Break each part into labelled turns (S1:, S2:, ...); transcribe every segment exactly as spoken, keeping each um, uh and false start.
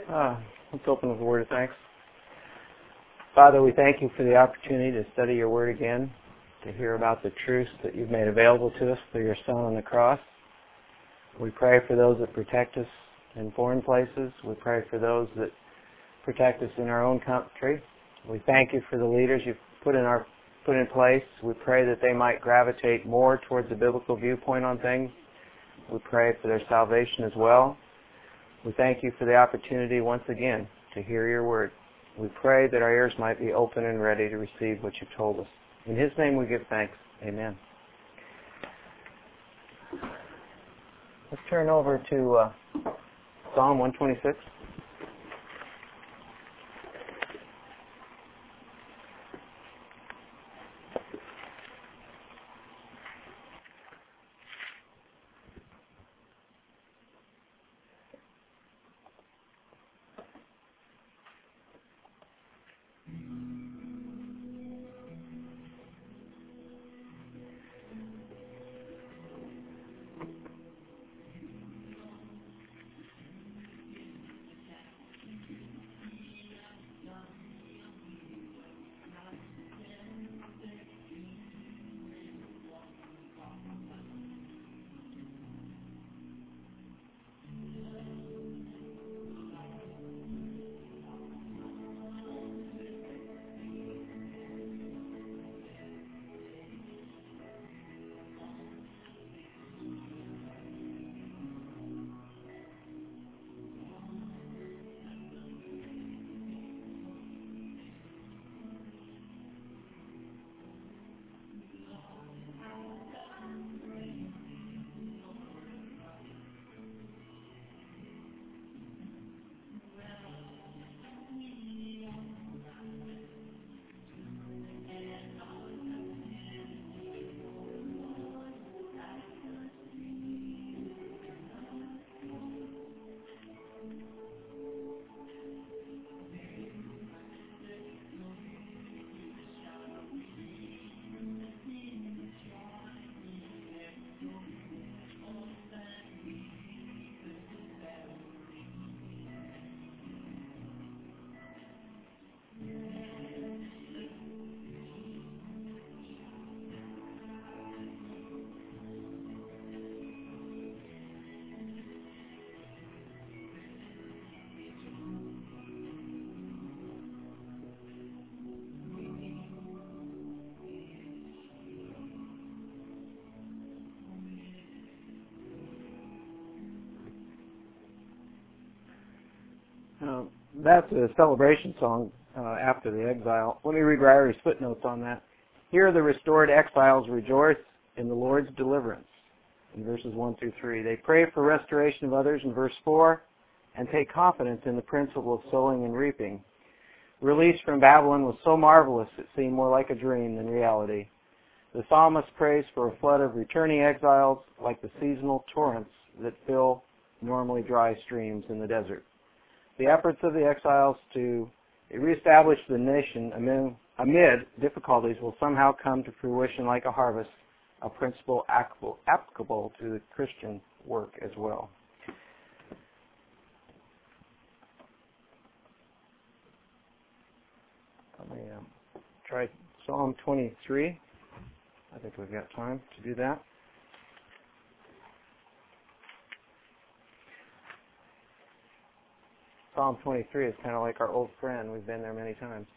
S1: Uh, let's open with a word of thanks. Father, we thank you for the opportunity to study your word again, to hear about the truths that you've made available to us through your Son on the cross. We pray for those that protect us in foreign places. We pray for those that protect us in our own country. We thank you for the leaders you've put in our put in place. We pray that they might gravitate more towards the biblical viewpoint on things. We pray for their salvation as well. We thank you for the opportunity once again to hear your word. We pray that our ears might be open and ready to receive what you've told us. In his name we give thanks. Amen. Let's turn over to uh, Psalm one twenty-six. Uh, that's a celebration song uh, after the exile. Let me read Ryer's footnotes on that. Here the restored exiles rejoice in the Lord's deliverance in verses one through three. They pray for restoration of others in verse four and take confidence in the principle of sowing and reaping. Release from Babylon was so marvelous it seemed more like a dream than reality. The psalmist prays for a flood of returning exiles like the seasonal torrents that fill normally dry streams in the desert. The efforts of the exiles to reestablish the nation amid, amid difficulties will somehow come to fruition like a harvest, a principle applicable, applicable to the Christian work as well. Let me um, try Psalm twenty-three. I think we've got time to do that. Psalm twenty-three is kind of like our old friend. We've been there many times.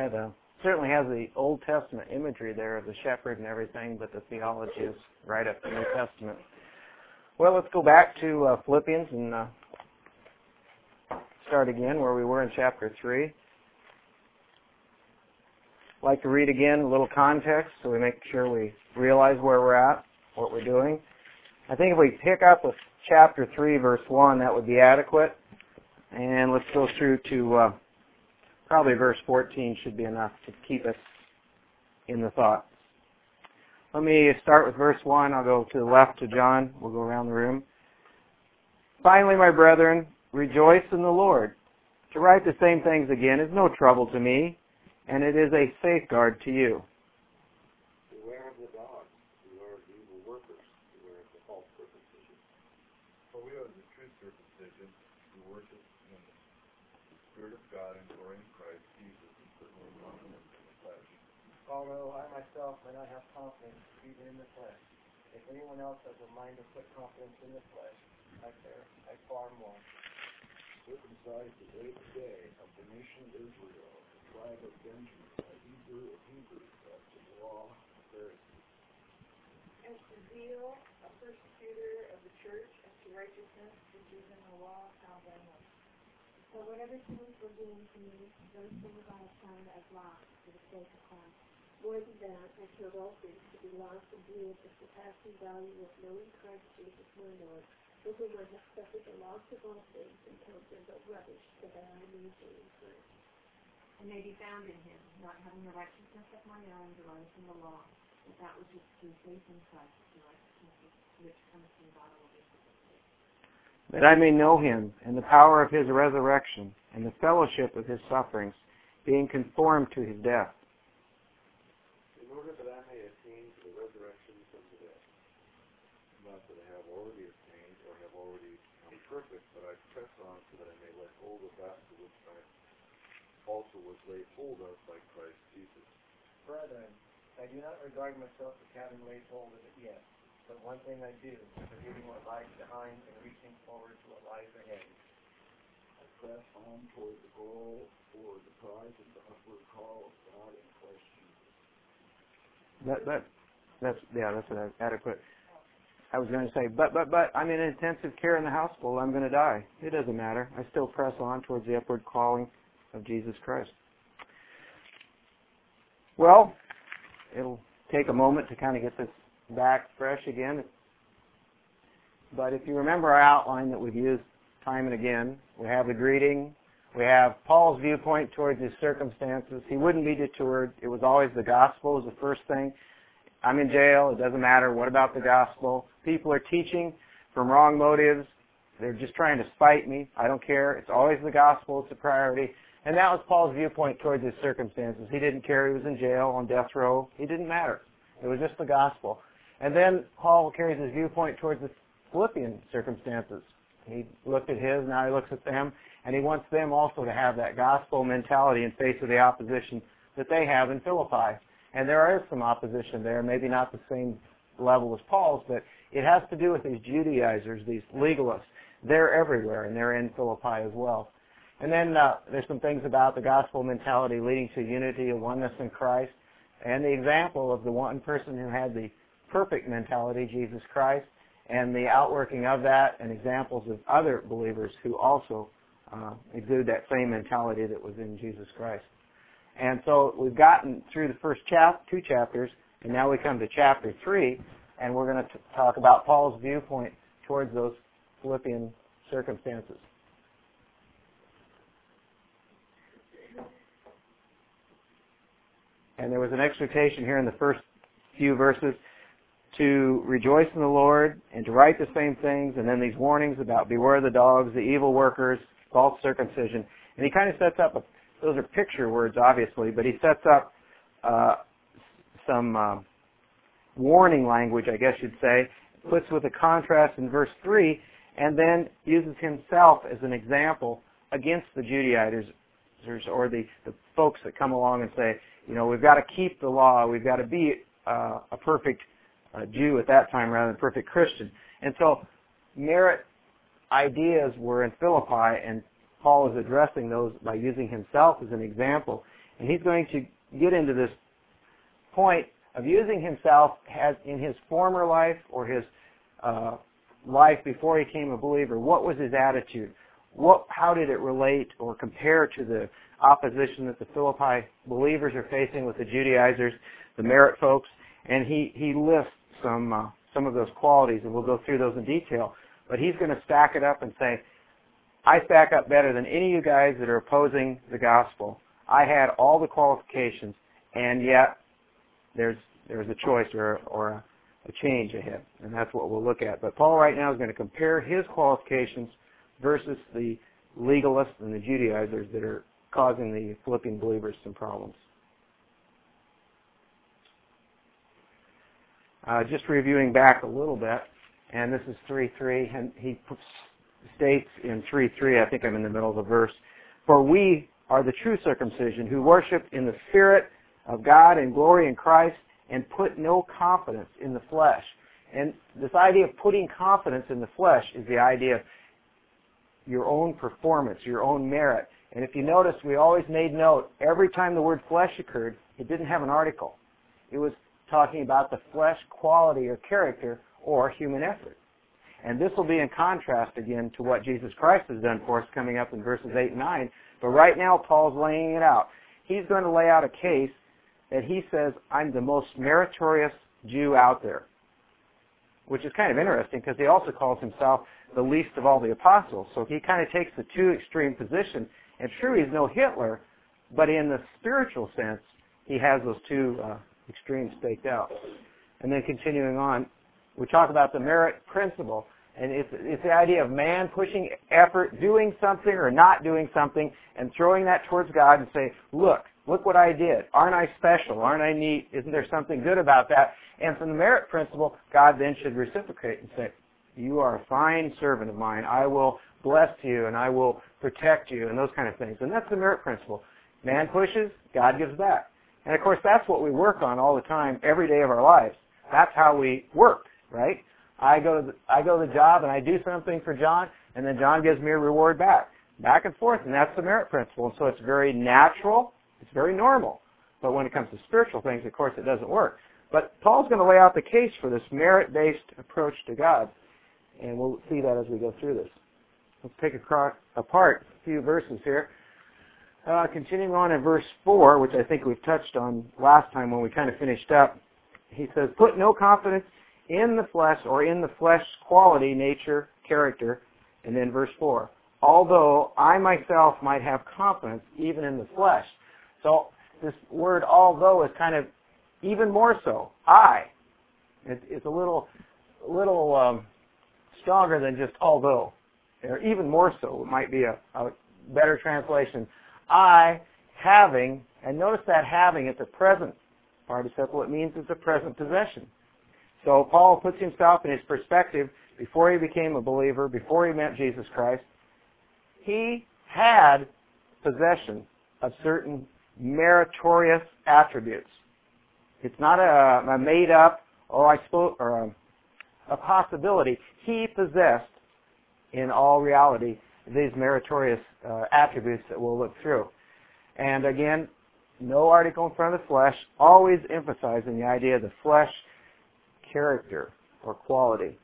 S1: That uh, certainly has the Old Testament imagery there of the shepherd and everything, but the theology is right up the New Testament. Well, let's go back to uh, Philippians and uh, start again where we were in chapter three. I'd like to read again a little context so we make sure we realize where we're at, what we're doing. I think if we pick up with chapter three, verse one, that would be adequate. And let's go through to uh, probably verse fourteen should be enough to keep us in the thought. Let me start with verse one. I'll go to the left to John. We'll go around the room. Finally, my brethren, rejoice in the Lord. To write the same things again is no trouble to me, and it is a safeguard to you.
S2: Beware of the dogs, beware of the evil workers, beware of the false circumcision. For we are the true circumcision, who worship in the Spirit of God and glory in Christ Jesus, and put no confidence in the flesh.
S3: Although I myself may not have confidence even in the flesh, if anyone else has a mind to put confidence in the flesh, I fare, I far more.
S2: Circumcised the eighth day of the nation of Israel, the tribe of Benjamin, a Hebrew of Hebrews, after the law of Pharisees.
S4: As to zeal, a persecutor of the church, as to righteousness, which is in the law, how blameless.
S5: For whatever things were gained to me, those things I have counted as loss for the sake of Christ. More than that, I count all things to be lost and gain the surpassing value of knowing Christ Jesus my Lord, for whom I have suffered the loss of all things and count them but rubbish, so that I may gain Christ.
S4: And may be found in him, not having a righteousness of my own derived from the law, but that which is through faith in Christ, the righteousness which comes from God over faith.
S1: That I may know him and the power of his resurrection and the fellowship of his sufferings, being conformed to his death.
S2: In order that I may attain to the resurrection from the dead. Not that I have already attained or have already become perfect, but I press on so that I may lay hold of that to which I also was laid hold of by Christ Jesus.
S3: Brethren, I do not regard myself as having laid hold of it yet, but one thing I do, forgetting what lies behind and reaching forward to what lies ahead.
S2: I press on toward the goal for the prize of the upward call of God in Christ Jesus.
S1: That, that, that's, yeah, that's an adequate. I was going to say, but, but, but, I'm in intensive care in the hospital. I'm going to die. It doesn't matter. I still press on towards the upward calling of Jesus Christ. Well, it'll take a moment to kind of get this back fresh again. But if you remember our outline that we've used time and again, we have the greeting, we have Paul's viewpoint towards his circumstances. He wouldn't be deterred. It was always the gospel was the first thing. I'm in jail. It doesn't matter. What about the gospel? People are teaching from wrong motives. They're just trying to spite me. I don't care. It's always the gospel. It's a priority. And that was Paul's viewpoint towards his circumstances. He didn't care. He was in jail on death row. It didn't matter. It was just the gospel. And then Paul carries his viewpoint towards the Philippian circumstances. He looked at his, now he looks at them, and he wants them also to have that gospel mentality in face of the opposition that they have in Philippi. And there is some opposition there, maybe not the same level as Paul's, but it has to do with these Judaizers, these legalists. They're everywhere, and they're in Philippi as well. And then uh, there's some things about the gospel mentality leading to unity and oneness in Christ, and the example of the one person who had the perfect mentality, Jesus Christ, and the outworking of that, and examples of other believers who also uh, exude that same mentality that was in Jesus Christ. And so we've gotten through the first chap- two chapters, and now we come to chapter three, and we're going to t- talk about Paul's viewpoint towards those Philippian circumstances. And there was an exhortation here in the first few verses to rejoice in the Lord and to write the same things, and then these warnings about beware the dogs, the evil workers, false circumcision. And he kind of sets up, a, those are picture words obviously, but he sets up uh, some uh, warning language, I guess you'd say, puts with a contrast in verse three, and then uses himself as an example against the Judaizers or the, the folks that come along and say, you know, we've got to keep the law, we've got to be uh, a perfect uh, Jew at that time rather than a perfect Christian. And so merit ideas were in Philippi, and Paul is addressing those by using himself as an example. And he's going to get into this point of using himself as in his former life or his uh, life before he became a believer. What was his attitude? What, how did it relate or compare to the opposition that the Philippi believers are facing with the Judaizers, the Merit folks? And he, he lists some uh, some of those qualities, and we'll go through those in detail. But he's going to stack it up and say, I stack up better than any of you guys that are opposing the gospel. I had all the qualifications, and yet there's there's a choice or, or a, a change ahead, and that's what we'll look at. But Paul right now is going to compare his qualifications versus the legalists and the Judaizers that are causing the Philippian believers some problems. Uh, just reviewing back a little bit, and this is three three, and he states in three three, I think I'm in the middle of the verse, for we are the true circumcision who worship in the Spirit of God and glory in Christ and put no confidence in the flesh. And this idea of putting confidence in the flesh is the idea of your own performance, your own merit. And if you notice, we always made note, every time the word flesh occurred, it didn't have an article. It was talking about the flesh quality or character or human effort. And this will be in contrast again to what Jesus Christ has done for us coming up in verses eight and nine. But right now, Paul's laying it out. He's going to lay out a case that he says, I'm the most meritorious Jew out there. Which is kind of interesting because he also calls himself the least of all the apostles. So he kind of takes the two extreme position. And true, he's no Hitler, but in the spiritual sense, he has those two uh, extremes staked out. And then continuing on, we talk about the merit principle. And it's, it's the idea of man pushing effort, doing something or not doing something, and throwing that towards God and say, look, look what I did. Aren't I special? Aren't I neat? Isn't there something good about that? And from the merit principle, God then should reciprocate and say, you are a fine servant of mine. I will bless you and I will protect you and those kind of things. And that's the merit principle. Man pushes, God gives back. And of course, that's what we work on all the time, every day of our lives. That's how we work, right? I go to the, I go to the job and I do something for John, and then John gives me a reward back. Back and forth, and that's the merit principle. And so it's very natural, it's very normal. But when it comes to spiritual things, of course, it doesn't work. But Paul's going to lay out the case for this merit-based approach to God, and we'll see that as we go through this. Let's take across, apart a few verses here. Uh, continuing on in verse four, which I think we've touched on last time when we kind of finished up, he says, put no confidence in the flesh or in the flesh quality, nature, character. And then verse four, although I myself might have confidence even in the flesh. So this word although is kind of even more so. I. It, it's a little, little um, stronger than just although. Or even more so. It might be a, a better translation. I having, and notice that having at the present participle, it means it's a present possession. So Paul puts himself in his perspective before he became a believer, before he met Jesus Christ. He had possession of certain meritorious attributes. It's not a, a made up or I suppose or a, a possibility. He possessed, in all reality, these meritorious uh, attributes that we'll look through. And again, no article in front of the flesh, always emphasizing the idea of the flesh character or quality.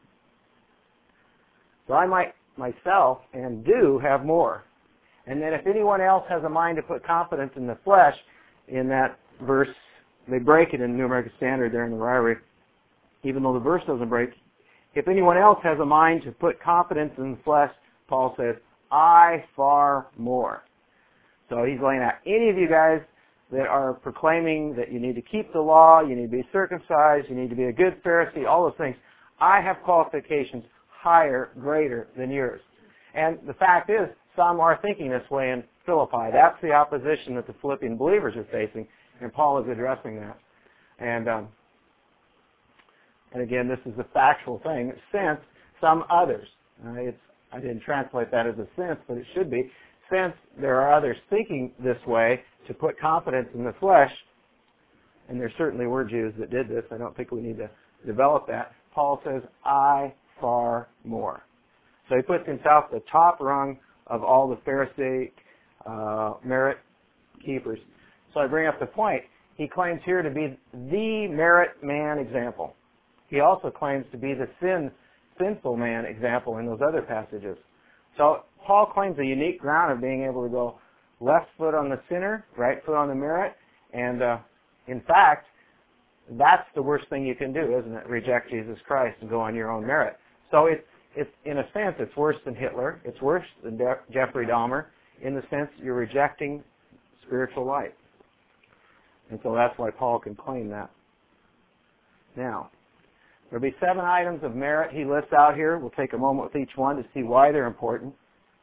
S1: So I might myself and do have more. And then if anyone else has a mind to put confidence in the flesh, in that verse, they break it in New American Standard there in the Ryrie, even though the verse doesn't break. If anyone else has a mind to put confidence in the flesh, Paul says, I far more. So he's laying out, any of you guys that are proclaiming that you need to keep the law, you need to be circumcised, you need to be a good Pharisee, all those things, I have qualifications higher, greater than yours. And the fact is, some are thinking this way in Philippi. That's the opposition that the Philippian believers are facing, and Paul is addressing that. And um, and again, this is a factual thing, since some others, uh, it's, I didn't translate that as a sense, but it should be, since there are others thinking this way to put confidence in the flesh, and there certainly were Jews that did this, I don't think we need to develop that, Paul says, I far more. So he puts himself at the top rung of all the Pharisaic uh, merit keepers. So I bring up the point. He claims here to be the merit man example. He also claims to be the sin, sinful man example in those other passages. So Paul claims a unique ground of being able to go left foot on the sinner, right foot on the merit, and uh, in fact, that's the worst thing you can do, isn't it? Reject Jesus Christ and go on your own merit. So it's, it's in a sense, it's worse than Hitler. It's worse than De- Jeffrey Dahmer in the sense you're rejecting spiritual light. And so that's why Paul can claim that. Now, there'll be seven items of merit he lists out here. We'll take a moment with each one to see why they're important.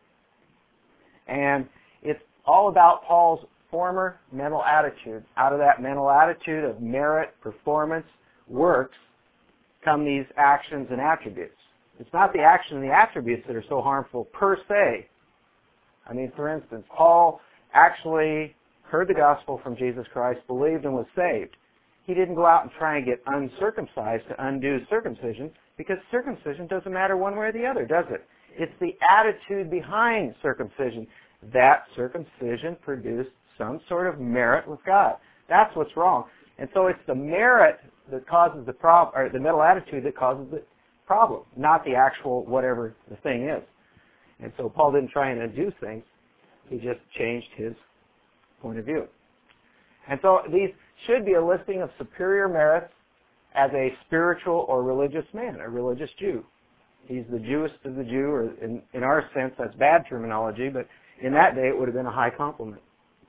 S1: And it's all about Paul's former mental attitude. Out of that mental attitude of merit, performance, works, come these actions and attributes. It's not the action and the attributes that are so harmful per se. I mean, for instance, Paul actually heard the gospel from Jesus Christ, believed and was saved. He didn't go out and try and get uncircumcised to undo circumcision, because circumcision doesn't matter one way or the other, does it? It's the attitude behind circumcision. That circumcision produced some sort of merit with God. That's what's wrong. And so it's the merit that causes the problem, or the mental attitude that causes the problem, not the actual whatever the thing is. And so Paul didn't try and undo things. He just changed his point of view. And so these should be a listing of superior merits as a spiritual or religious man, a religious Jew. He's the Jewest of the Jew, or in, in our sense, that's bad terminology, but in that day it would have been a high compliment.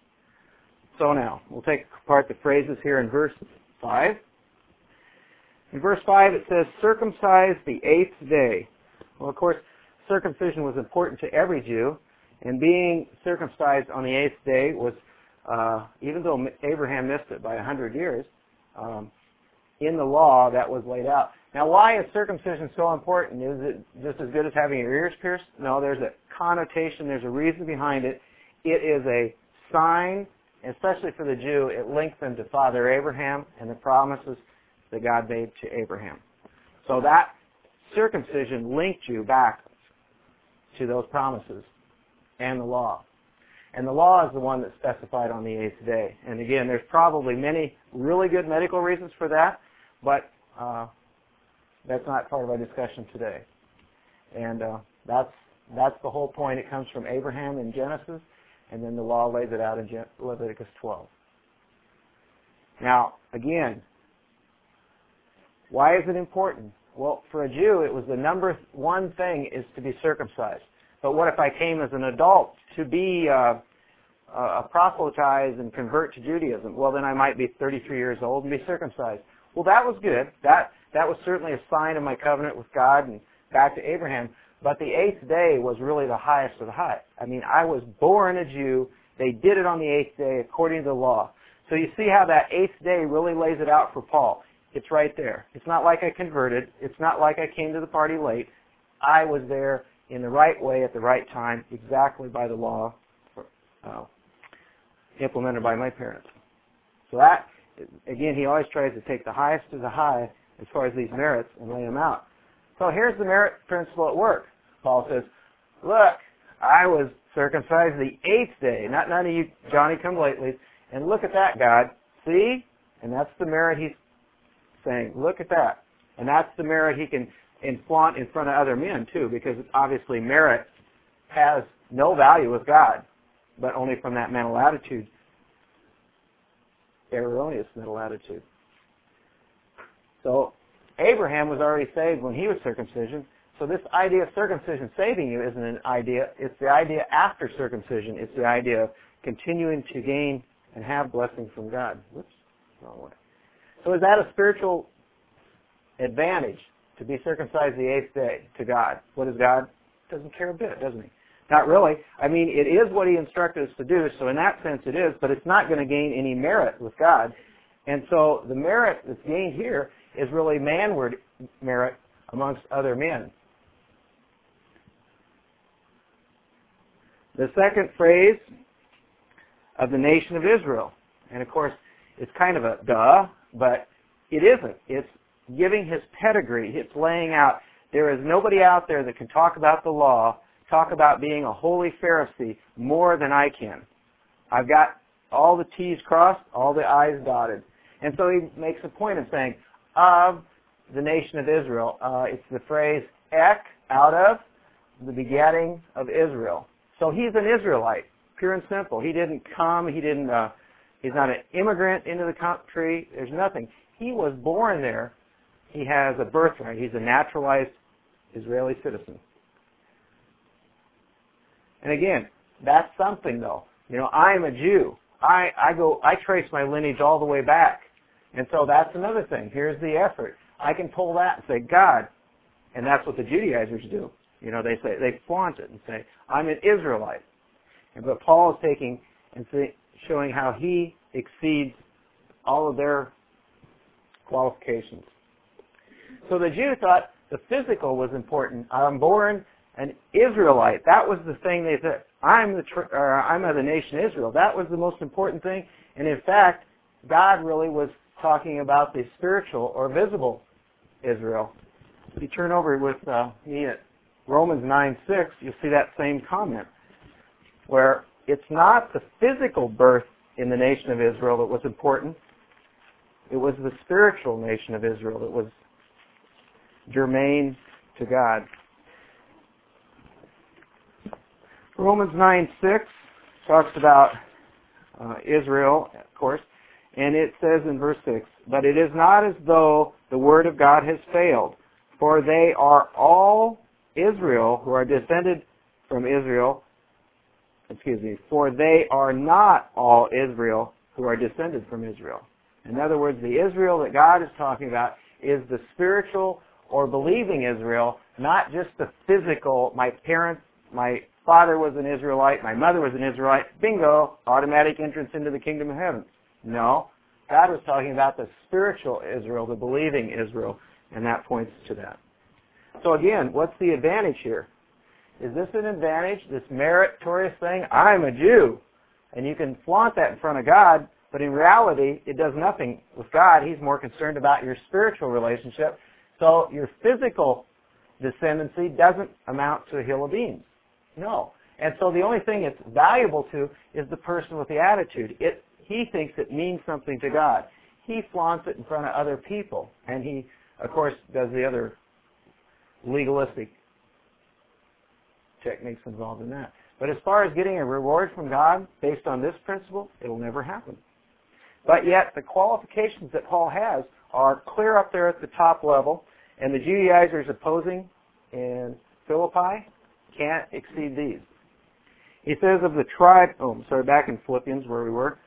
S1: So now, we'll take apart the phrases here in verse five. In verse five it says, circumcised the eighth day. Well, of course, circumcision was important to every Jew, and being circumcised on the eighth day was, uh, even though Abraham missed it by a hundred years, um, in the law that was laid out. Now, why is circumcision so important? Is it just as good as having your ears pierced? No, there's a connotation, there's a reason behind it. It is a sign, especially for the Jew, it linked them to Father Abraham and the promises that God made to Abraham. So that circumcision linked you back to those promises and the law. And the law is the one that's specified on the eighth day. And again, there's probably many really good medical reasons for that, but uh, that's not part of our discussion today. And uh, that's that's the whole point. It comes from Abraham in Genesis, and then the law lays it out in Leviticus twelve. Now, again, why is it important? Well, for a Jew, it was the number one thing is to be circumcised. But what if I came as an adult to be uh, uh, proselytize and convert to Judaism? Well, then I might be thirty-three years old and be circumcised. Well, that was good. That that was certainly a sign of my covenant with God and back to Abraham. But the eighth day was really the highest of the high. I mean, I was born a Jew. They did it on the eighth day according to the law. So you see how that eighth day really lays it out for Paul. It's right there. It's not like I converted. It's not like I came to the party late. I was there in the right way at the right time, exactly by the law uh, implemented by my parents. So that, again, he always tries to take the highest of the high as far as these merits and lay them out. So here's the merit principle at work. Paul says, look, I was circumcised the eighth day, not none of you Johnny-come-latelys, and look at that, God. See? And that's the merit he's saying. Look at that. And that's the merit he can and flaunt in front of other men too, because obviously merit has no value with God, but only from that mental attitude, erroneous mental attitude. So Abraham was already saved when he was circumcision, so this idea of circumcision saving you isn't an idea, it's the idea after circumcision, it's the idea of continuing to gain and have blessing from God. Whoops, wrong way. So is that a spiritual advantage? To be circumcised the eighth day to God. What is God? Doesn't care a bit, doesn't he? Not really. I mean, it is what he instructed us to do, so in that sense it is, but it's not going to gain any merit with God. And so the merit that's gained here is really manward merit amongst other men. The second phrase of the nation of Israel, and of course it's kind of a duh, but it isn't. It's giving his pedigree. It's laying out, there is nobody out there that can talk about the law, talk about being a holy Pharisee more than I can. I've got all the T's crossed, all the I's dotted. And so he makes a point of saying, of the nation of Israel. Uh, it's the phrase, ek, out of, the begetting of Israel. So he's an Israelite, pure and simple. He didn't come, he didn't, uh, he's not an immigrant into the country, there's nothing. He was born there. He has a birthright. He's a naturalized Israeli citizen. And again, that's something though. You know, I'm a Jew. I, I go, I trace my lineage all the way back. And so that's another thing. Here's the effort. I can pull that and say, God, and that's what the Judaizers do. You know, they say, they flaunt it and say, I'm an Israelite. And but Paul is taking and say, showing how he exceeds all of their qualifications. So the Jew thought the physical was important. I'm born an Israelite. That was the thing they said. I'm the tr- or I'm of the nation Israel. That was the most important thing. And in fact, God really was talking about the spiritual or visible Israel. If you turn over with uh, me at Romans nine six, you'll see that same comment, where it's not the physical birth in the nation of Israel that was important. It was the spiritual nation of Israel that was germane to God. Romans nine six talks about uh, Israel, of course, and it says in verse six, but it is not as though the word of God has failed, for they are all Israel who are descended from Israel, excuse me, for they are not all Israel who are descended from Israel. In other words, the Israel that God is talking about is the spiritual or believing Israel, not just the physical, my parents, my father was an Israelite, my mother was an Israelite, bingo, automatic entrance into the kingdom of heaven. No, God was talking about the spiritual Israel, the believing Israel, and that points to that. So again, what's the advantage here? Is this an advantage, this meritorious thing? I'm a Jew. And you can flaunt that in front of God, but in reality, it does nothing with God. He's more concerned about your spiritual relationship. So your physical descendancy doesn't amount to a hill of beans. No. And so the only thing it's valuable to is the person with the attitude. It, he thinks it means something to God. He flaunts it in front of other people. And he, of course, does the other legalistic techniques involved in that. But as far as getting a reward from God based on this principle, it'll never happen. But yet, the qualifications that Paul has are clear up there at the top level, and the Judaizers opposing in Philippi can't exceed these. He says of the tribe, oh, I'm sorry, back in Philippians where we were.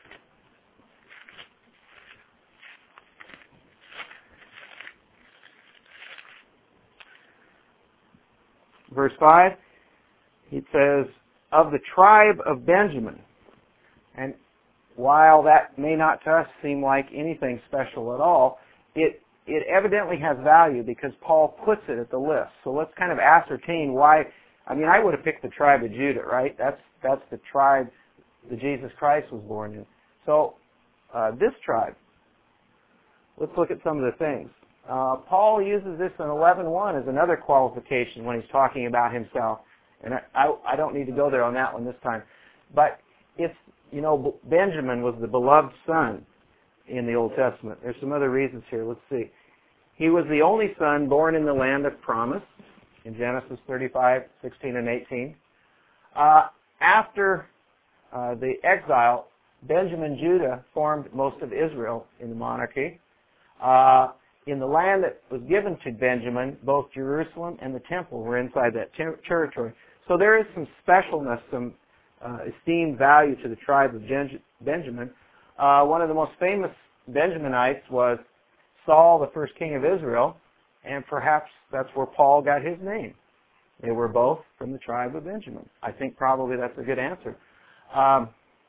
S1: Verse five, he says, of the tribe of Benjamin. And while that may not to us seem like anything special at all, it it evidently has value because Paul puts it at the list. So let's kind of ascertain why. I mean, I would have picked the tribe of Judah, right? That's that's the tribe that Jesus Christ was born in. So uh, this tribe, let's look at some of the things. Uh, Paul uses this in eleven one as another qualification when he's talking about himself. And I, I, I don't need to go there on that one this time. But it's, you know, Benjamin was the beloved son in the Old Testament. There's some other reasons here. Let's see. He was the only son born in the land of promise in Genesis thirty-five, sixteen, and eighteen. Uh, after uh, the exile, Benjamin Judah formed most of Israel in the monarchy. Uh, in the land that was given to Benjamin, both Jerusalem and the temple were inside that ter- territory. So there is some specialness, some uh, esteemed value to the tribe of Gen- Benjamin. Uh, one of the most famous Benjaminites was Saul, the first king of Israel, and perhaps that's where Paul got his name. They were both from the tribe of Benjamin. I think probably that's a good answer. Um,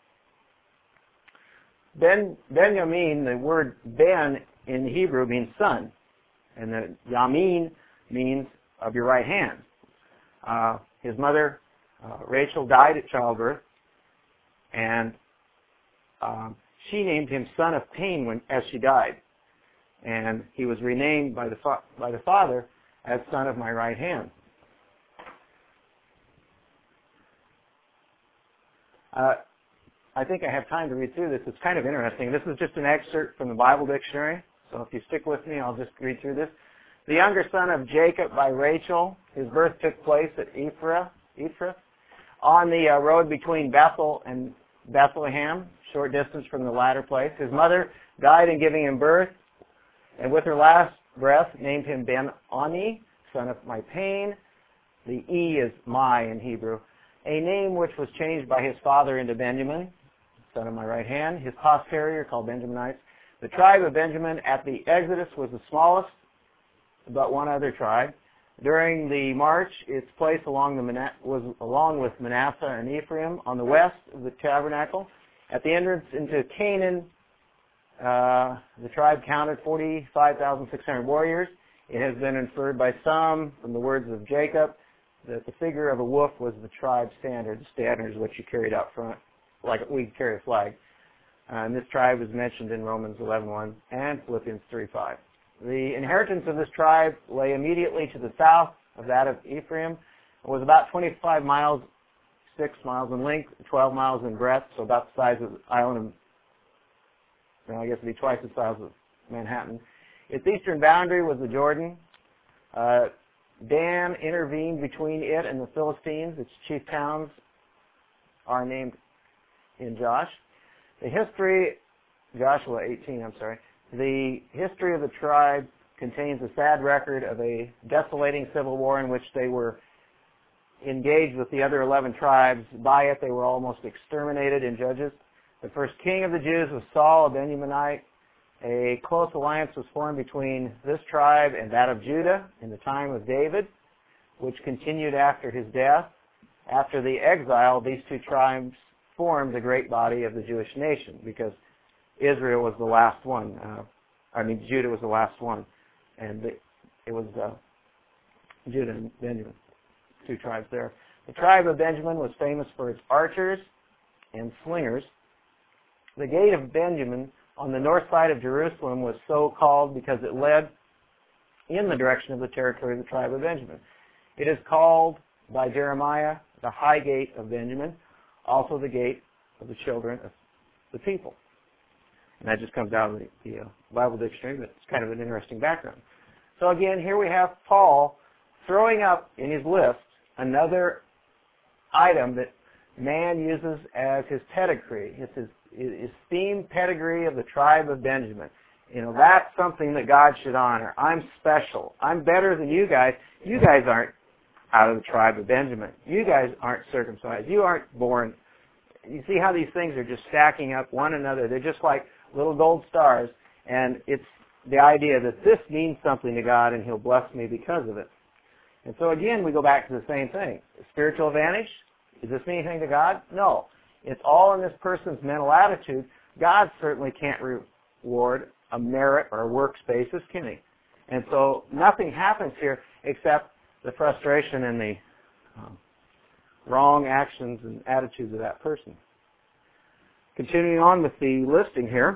S1: ben, Benjamin, the word Ben in Hebrew means son, and the Yamin means of your right hand. Uh, his mother, uh, Rachel, died at childbirth, and um, she named him son of pain when, as she died. And he was renamed by the, fa- by the father as son of my right hand. Uh, I think I have time to read through this. It's kind of interesting. This is just an excerpt from the Bible dictionary. So if you stick with me, I'll just read through this. The younger son of Jacob by Rachel. His birth took place at Ephrath, Ephrath on the uh, road between Bethel and Bethlehem, short distance from the latter place. His mother died in giving him birth, and with her last breath named him Ben-Oni, son of my pain. The E is my in Hebrew. A name which was changed by his father into Benjamin, son of my right hand. His posterior called Benjaminites. The tribe of Benjamin at the Exodus was the smallest, but one other tribe. During the march, its place along the Mana- was along with Manasseh and Ephraim on the west of the tabernacle. At the entrance into Canaan, uh, the tribe counted forty-five thousand six hundred warriors. It has been inferred by some from the words of Jacob that the figure of a wolf was the tribe standard. The standard is what you carried out front, like we carry a flag. Uh, and this tribe is mentioned in Romans eleven one and Philippians three five. The inheritance of this tribe lay immediately to the south of that of Ephraim. It was about twenty-five miles, six miles in length, twelve miles in breadth, so about the size of the island of, well, I guess it'd be twice the size of Manhattan. Its eastern boundary was the Jordan. Uh, Dan intervened between it and the Philistines. Its chief towns are named in Josh. The history, Joshua eighteen, I'm sorry. The history of the tribe contains a sad record of a desolating civil war in which they were engaged with the other eleven tribes. By it, they were almost exterminated in Judges. The first king of the Jews was Saul, a Benjaminite. A close alliance was formed between this tribe and that of Judah in the time of David, which continued after his death. After the exile, these two tribes formed the great body of the Jewish nation because Israel was the last one. Uh, I mean, Judah was the last one. And it, it was uh, Judah and Benjamin, two tribes there. The tribe of Benjamin was famous for its archers and slingers. The gate of Benjamin on the north side of Jerusalem was so called because it led in the direction of the territory of the tribe of Benjamin. It is called by Jeremiah the high gate of Benjamin, also the gate of the children of the people. And that just comes out of the, the uh, Bible dictionary, but it's kind of an interesting background. So again, here we have Paul throwing up in his list another item that man uses as his pedigree. It's his, his esteemed pedigree of the tribe of Benjamin. You know, that's something that God should honor. I'm special. I'm better than you guys. You guys aren't out of the tribe of Benjamin. You guys aren't circumcised. You aren't born. You see how these things are just stacking up one another. They're just like little gold stars. And it's the idea that this means something to God and He'll bless me because of it. And so again, we go back to the same thing. Spiritual advantage, does this mean anything to God? No. It's all in this person's mental attitude. God certainly can't reward a merit or a works basis, can He? And so nothing happens here except the frustration and the um, wrong actions and attitudes of that person. Continuing on with the listing here,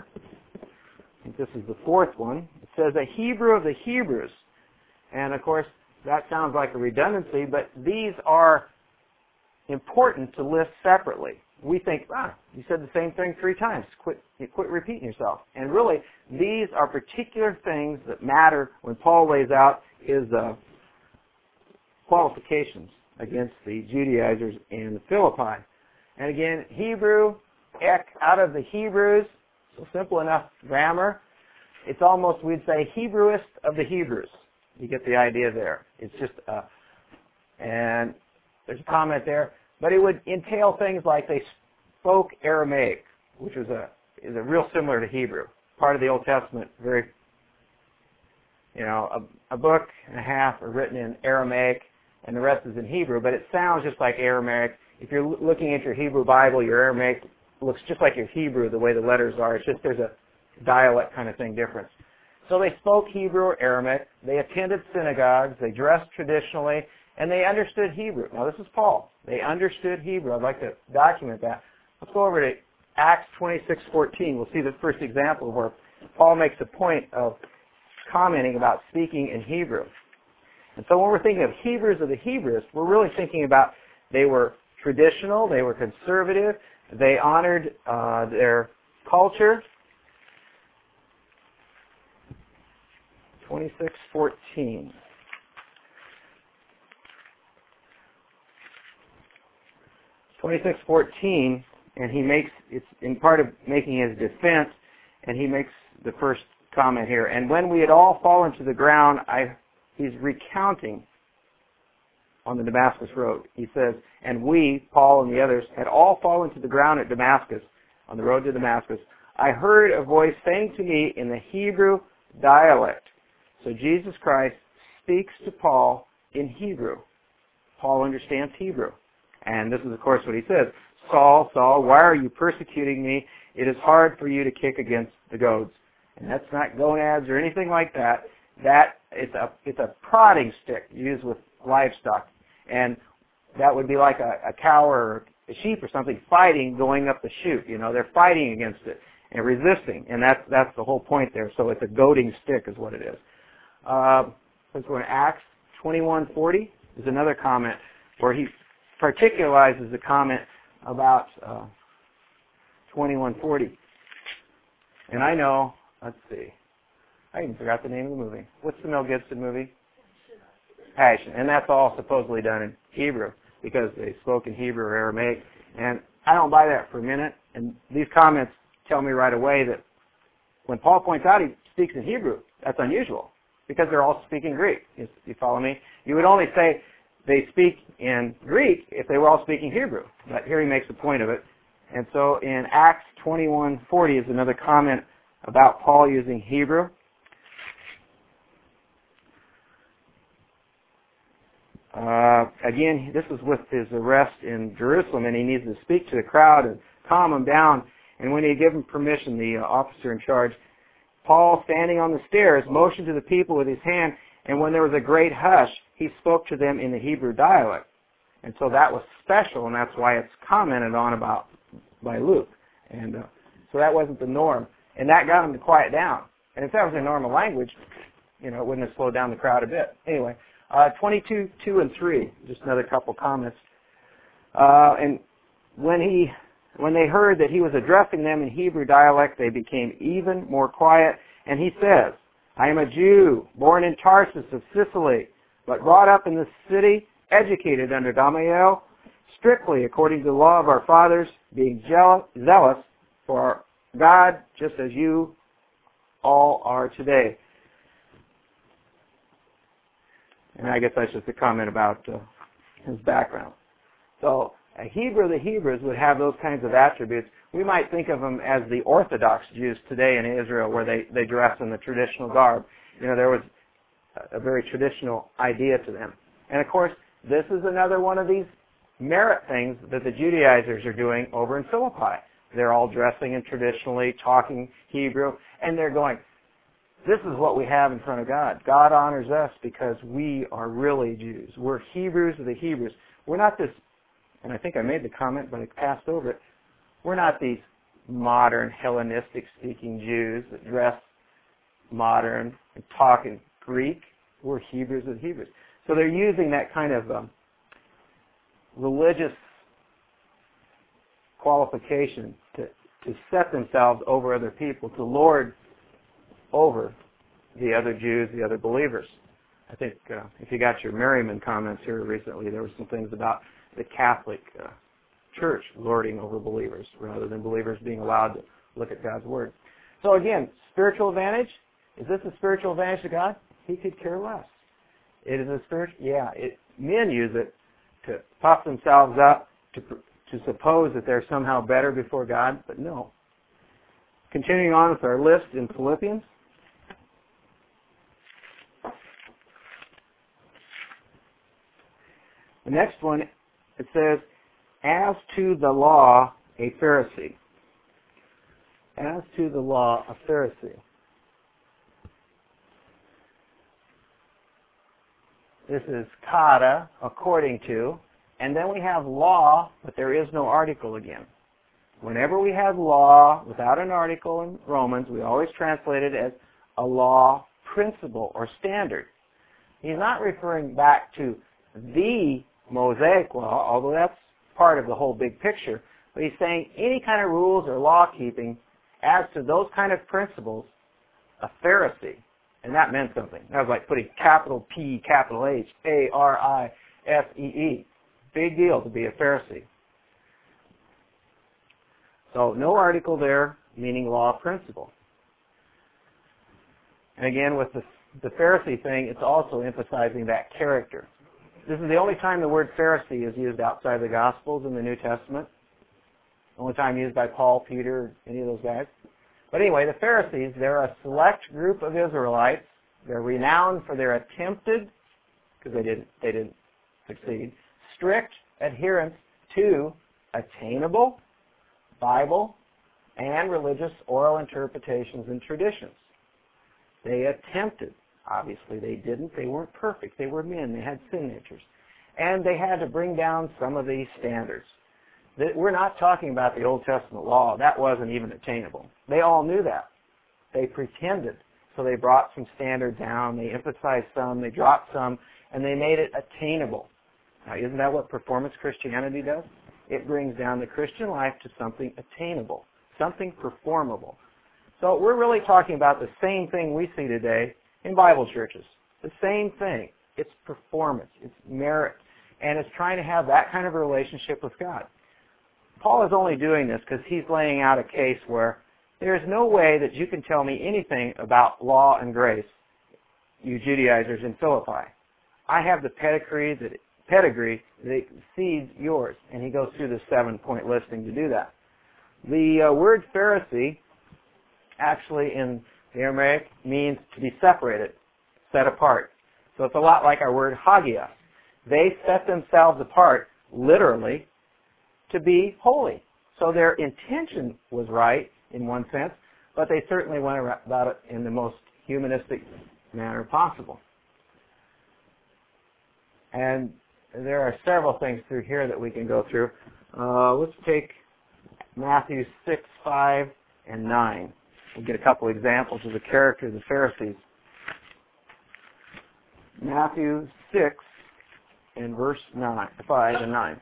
S1: I think this is the fourth one. It says a Hebrew of the Hebrews. And of course, that sounds like a redundancy, but these are important to list separately. We think, ah, you said the same thing three times. Quit, quit repeating yourself. And really, these are particular things that matter when Paul lays out his uh, qualifications against the Judaizers in Philippi. And again, Hebrew, ek, out of the Hebrews, so simple enough grammar. It's almost, we'd say, Hebrewist of the Hebrews. You get the idea there. It's just, uh, and there's a comment there. But it would entail things like they spoke Aramaic, which was a is a real similar to Hebrew. Part of the Old Testament, very, you know, a, a book and a half are written in Aramaic, and the rest is in Hebrew. But it sounds just like Aramaic. If you're looking at your Hebrew Bible, your Aramaic looks just like your Hebrew, the way the letters are. It's just there's a dialect kind of thing difference. So they spoke Hebrew or Aramaic. They attended synagogues. They dressed traditionally. And they understood Hebrew. Now, this is Paul. They understood Hebrew. I'd like to document that. Let's go over to Acts twenty-six fourteen. We'll see the first example where Paul makes a point of commenting about speaking in Hebrew. And so when we're thinking of Hebrews of the Hebrews, we're really thinking about they were traditional, they were conservative, They honored uh, their culture. twenty-six fourteen. twenty-six fourteen, and he makes, it's in part of making his defense, and he makes the first comment here. And when we had all fallen to the ground, I, he's recounting on the Damascus road. He says, and we, Paul and the others, had all fallen to the ground at Damascus, on the road to Damascus. I heard a voice saying to me in the Hebrew dialect. So Jesus Christ speaks to Paul in Hebrew. Paul understands Hebrew. And this is, of course, what he says. Saul, Saul, why are you persecuting me? It is hard for you to kick against the goads. And that's not gonads or anything like that. That it's a it's a prodding stick used with livestock. And that would be like a, a cow or a sheep or something fighting going up the chute. You know, they're fighting against it and resisting. And that's that's the whole point there. So it's a goading stick is what it is. Uh, since we're in Acts twenty-one forty, there's another comment where he particularizes the comment about uh, twenty-one forty. And I know, let's see, I even forgot the name of the movie. What's the Mel Gibson movie? Passion. And that's all supposedly done in Hebrew because they spoke in Hebrew or Aramaic. And I don't buy that for a minute. And these comments tell me right away that when Paul points out he speaks in Hebrew, that's unusual because they're all speaking Greek. You, you follow me? You would only say they speak in Greek if they were all speaking Hebrew. But here he makes a point of it. And so in Acts twenty-one forty is another comment about Paul using Hebrew. Uh, again, this is with his arrest in Jerusalem, and he needs to speak to the crowd and calm them down. And when he gave him permission, the uh, officer in charge, Paul, standing on the stairs, motioned to the people with his hand, and when there was a great hush, he spoke to them in the Hebrew dialect. And so that was special, and that's why it's commented on about by Luke. And uh, so that wasn't the norm. And that got him to quiet down. And if that was a normal language, you know, it wouldn't have slowed down the crowd a bit. Anyway, uh, twenty-two, two, and three, just another couple comments. Uh, and when he, when they heard that he was addressing them in Hebrew dialect, they became even more quiet. And he says, I am a Jew, born in Tarsus of Sicily, but brought up in this city, educated under Gamaliel, strictly according to the law of our fathers, being jealous, zealous for God, just as you all are today. And I guess that's just a comment about uh, his background. So a Hebrew of the Hebrews would have those kinds of attributes. We might think of them as the Orthodox Jews today in Israel, where they, they dress in the traditional garb. You know, there was a very traditional idea to them. And of course, this is another one of these merit things that the Judaizers are doing over in Philippi. They're all dressing in traditionally, talking Hebrew, and they're going, this is what we have in front of God. God honors us because we are really Jews. We're Hebrews of the Hebrews. We're not this, and I think I made the comment, but I passed over it. We're not these modern Hellenistic-speaking Jews that dress modern and talk in Greek. We're Hebrews of the Hebrews. So they're using that kind of um, religious qualification to, to set themselves over other people, to lord over the other Jews, the other believers. I think uh, if you got your Merriman comments here recently, there were some things about the Catholic uh, Church lording over believers rather than believers being allowed to look at God's Word. So again, spiritual advantage. Is this a spiritual advantage to God? He could care less. It is a spiritual, yeah, it, men use it to puff themselves up, to to suppose that they're somehow better before God, but no. Continuing on with our list in Philippians. The next one, it says, as to the law, a Pharisee. As to the law, a Pharisee. This is kata, according to, and then we have law, but there is no article again. Whenever we have law without an article in Romans, we always translate it as a law principle or standard. He's not referring back to the Mosaic law, although that's part of the whole big picture, But he's saying any kind of rules or law keeping as to those kind of principles, a Pharisee, and that meant something. That was like putting capital P, capital H, A R I S E E. Big deal to be a Pharisee. So no article there, meaning law principle. And again, with the, the Pharisee thing, it's also emphasizing that character. This is the only time the word Pharisee is used outside the Gospels in the New Testament. Only time used by Paul, Peter, any of those guys. But anyway, the Pharisees, they're a select group of Israelites. They're renowned for their attempted, because they didn't, they didn't succeed, strict adherence to attainable Bible and religious oral interpretations and traditions. They attempted. Obviously, they didn't. They weren't perfect. They were men. They had sin natures. And they had to bring down some of these standards. We're not talking about the Old Testament law. That wasn't even attainable. They all knew that. They pretended. So they brought some standard down. They emphasized some. They dropped some. And they made it attainable. Now, isn't that what performance Christianity does? It brings down the Christian life to something attainable, something performable. So we're really talking about the same thing we see today in Bible churches. The same thing. It's performance. It's merit. And it's trying to have that kind of a relationship with God. Paul is only doing this because he's laying out a case where there is no way that you can tell me anything about law and grace, you Judaizers in Philippi. I have the pedigree that, pedigree that exceeds yours. And he goes through the seven-point listing to do that. The uh, word Pharisee actually in the Aramaic means to be separated, set apart. So it's a lot like our word Hagia. They set themselves apart, literally, to be holy. So their intention was right in one sense, but they certainly went about it in the most humanistic manner possible. And there are several things through here that we can go through. Uh, let's take Matthew six, five, and nine. We'll get a couple examples of the character of the Pharisees. Matthew six and verse nine, five and nine.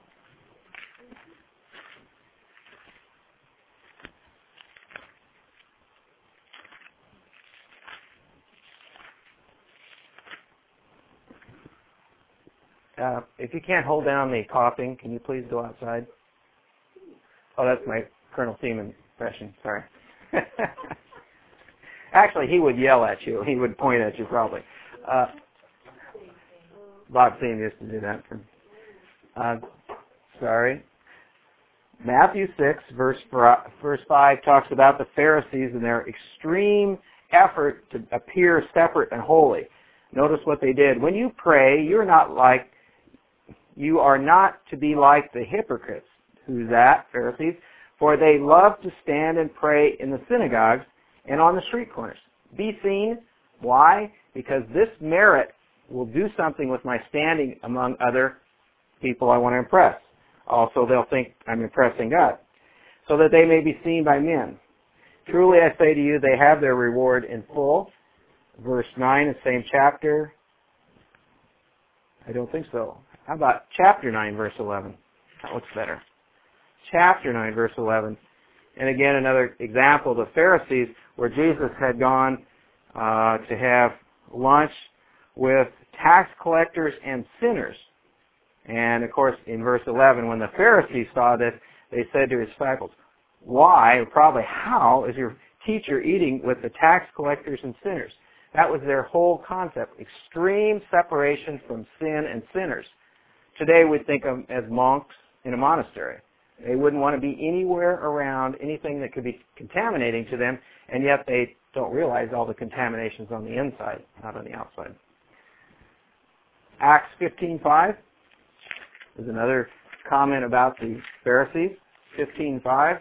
S1: Uh, if you can't hold down the coughing, can you please go outside? Oh, that's my Colonel Seaman impression. Sorry. Actually, he would yell at you. He would point at you probably. Uh, Bob Seaman used to do that. For, uh, sorry. Matthew six, verse, verse five, talks about the Pharisees and their extreme effort to appear separate and holy. Notice what they did. When you pray, you're not like You are not to be like the hypocrites. Who's that? Pharisees. For they love to stand and pray in the synagogues and on the street corners. Be seen. Why? Because this merit will do something with my standing among other people I want to impress. Also, they'll think I'm impressing God. So that they may be seen by men. Truly I say to you, they have their reward in full. Verse nine, the same chapter. I don't think so. How about chapter nine, verse eleven? That looks better. Chapter nine, verse eleven. And again, another example, the Pharisees, where Jesus had gone uh, to have lunch with tax collectors and sinners. And of course, in verse eleven, when the Pharisees saw this, they said to his disciples, why, or probably how, is your teacher eating with the tax collectors and sinners? That was their whole concept, extreme separation from sin and sinners. Today we think of them as monks in a monastery. They wouldn't want to be anywhere around anything that could be contaminating to them, and yet they don't realize all the contaminations on the inside, not on the outside. Acts fifteen five is another comment about the Pharisees. fifteen five.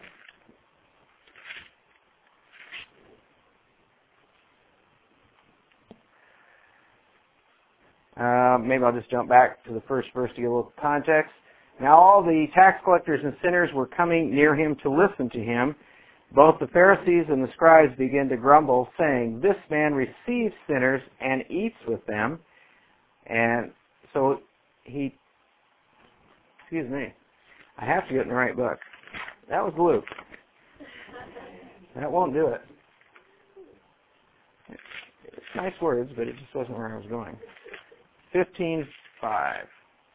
S1: Uh, maybe I'll just jump back to the first verse to get a little context. Now all the tax collectors and sinners were coming near him to listen to him. Both the Pharisees and the scribes began to grumble, saying, this man receives sinners and eats with them. And so he, excuse me, I have to get in the right book. That was Luke. That won't do it. It's nice words, but it just wasn't where I was going. fifteen five.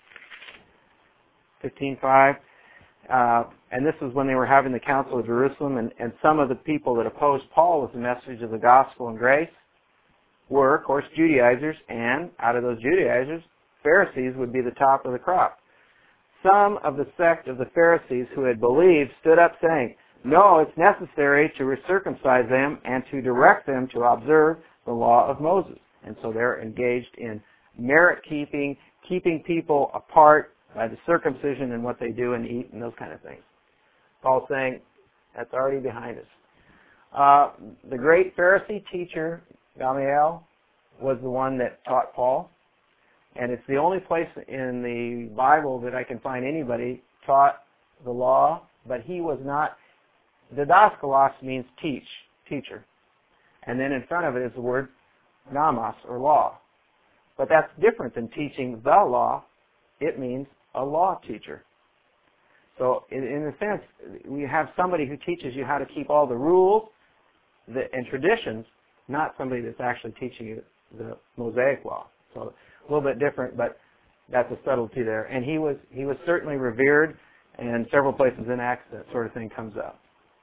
S1: fifteen five. Uh, and this was when they were having the Council of Jerusalem, and, and some of the people that opposed Paul with the message of the gospel and grace were, of course, Judaizers, and out of those Judaizers, Pharisees would be the top of the crop. Some of the sect of the Pharisees who had believed stood up saying, no, it's necessary to recircumcise them and to direct them to observe the law of Moses. And so they're engaged in merit keeping, keeping people apart by the circumcision and what they do and eat and those kind of things. Paul's saying, that's already behind us. Uh, the great Pharisee teacher, Gamaliel, was the one that taught Paul. And it's the only place in the Bible that I can find anybody taught the law, but he was not. Didaskalos means teach, teacher. And then in front of it is the word nomos, or law. But that's different than teaching the law. It means a law teacher. So in, in a sense, we have somebody who teaches you how to keep all the rules the, and traditions, not somebody that's actually teaching you the Mosaic law. So a little bit different, but that's a subtlety there. And he was he was certainly revered, and several places in Acts that sort of thing comes up.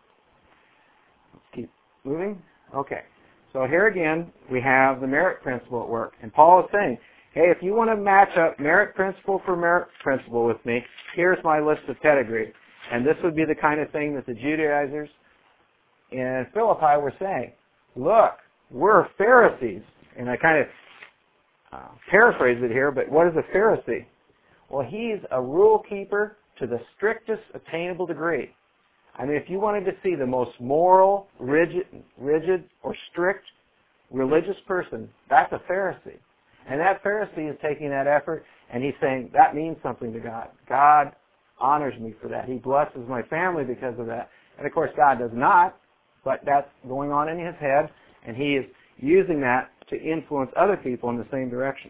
S1: Let's keep moving. Okay. So here again, we have the merit principle at work. And Paul is saying, hey, if you want to match up merit principle for merit principle with me, here's my list of pedigree. And this would be the kind of thing that the Judaizers in Philippi were saying. Look, we're Pharisees. And I kind of uh, paraphrase it here, but what is a Pharisee? Well, he's a rule keeper to the strictest attainable degree. I mean, if you wanted to see the most moral, rigid, rigid or strict religious person, that's a Pharisee. And that Pharisee is taking that effort, and he's saying, that means something to God. God honors me for that. He blesses my family because of that. And of course, God does not, but that's going on in his head, and he is using that to influence other people in the same direction.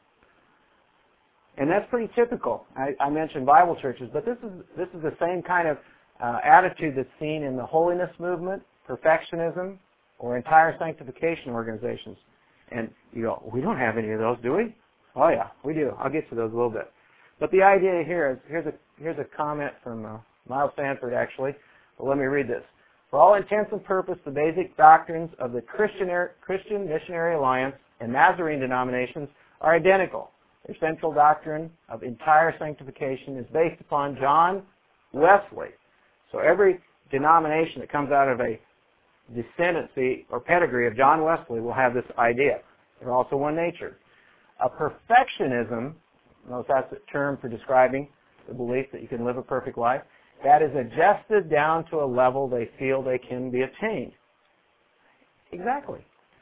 S1: And that's pretty typical. I, I mentioned Bible churches, but this is this is the same kind of uh, attitude that's seen in the holiness movement, perfectionism, or entire sanctification organizations. And you go, we don't have any of those, do we? Oh yeah, we do. I'll get to those a little bit. But the idea here is, here's a here's a comment from uh, Miles Sanford actually. But let me read this. For all intents and purposes, the basic doctrines of the Christian, Christian Missionary Alliance and Nazarene denominations are identical. Their central doctrine of entire sanctification is based upon John Wesley. So every denomination that comes out of a descendancy or pedigree of John Wesley will have this idea. They're also one nature. A perfectionism, notice that's a term for describing the belief that you can live a perfect life, that is adjusted down to a level they feel they can be attained. Exactly.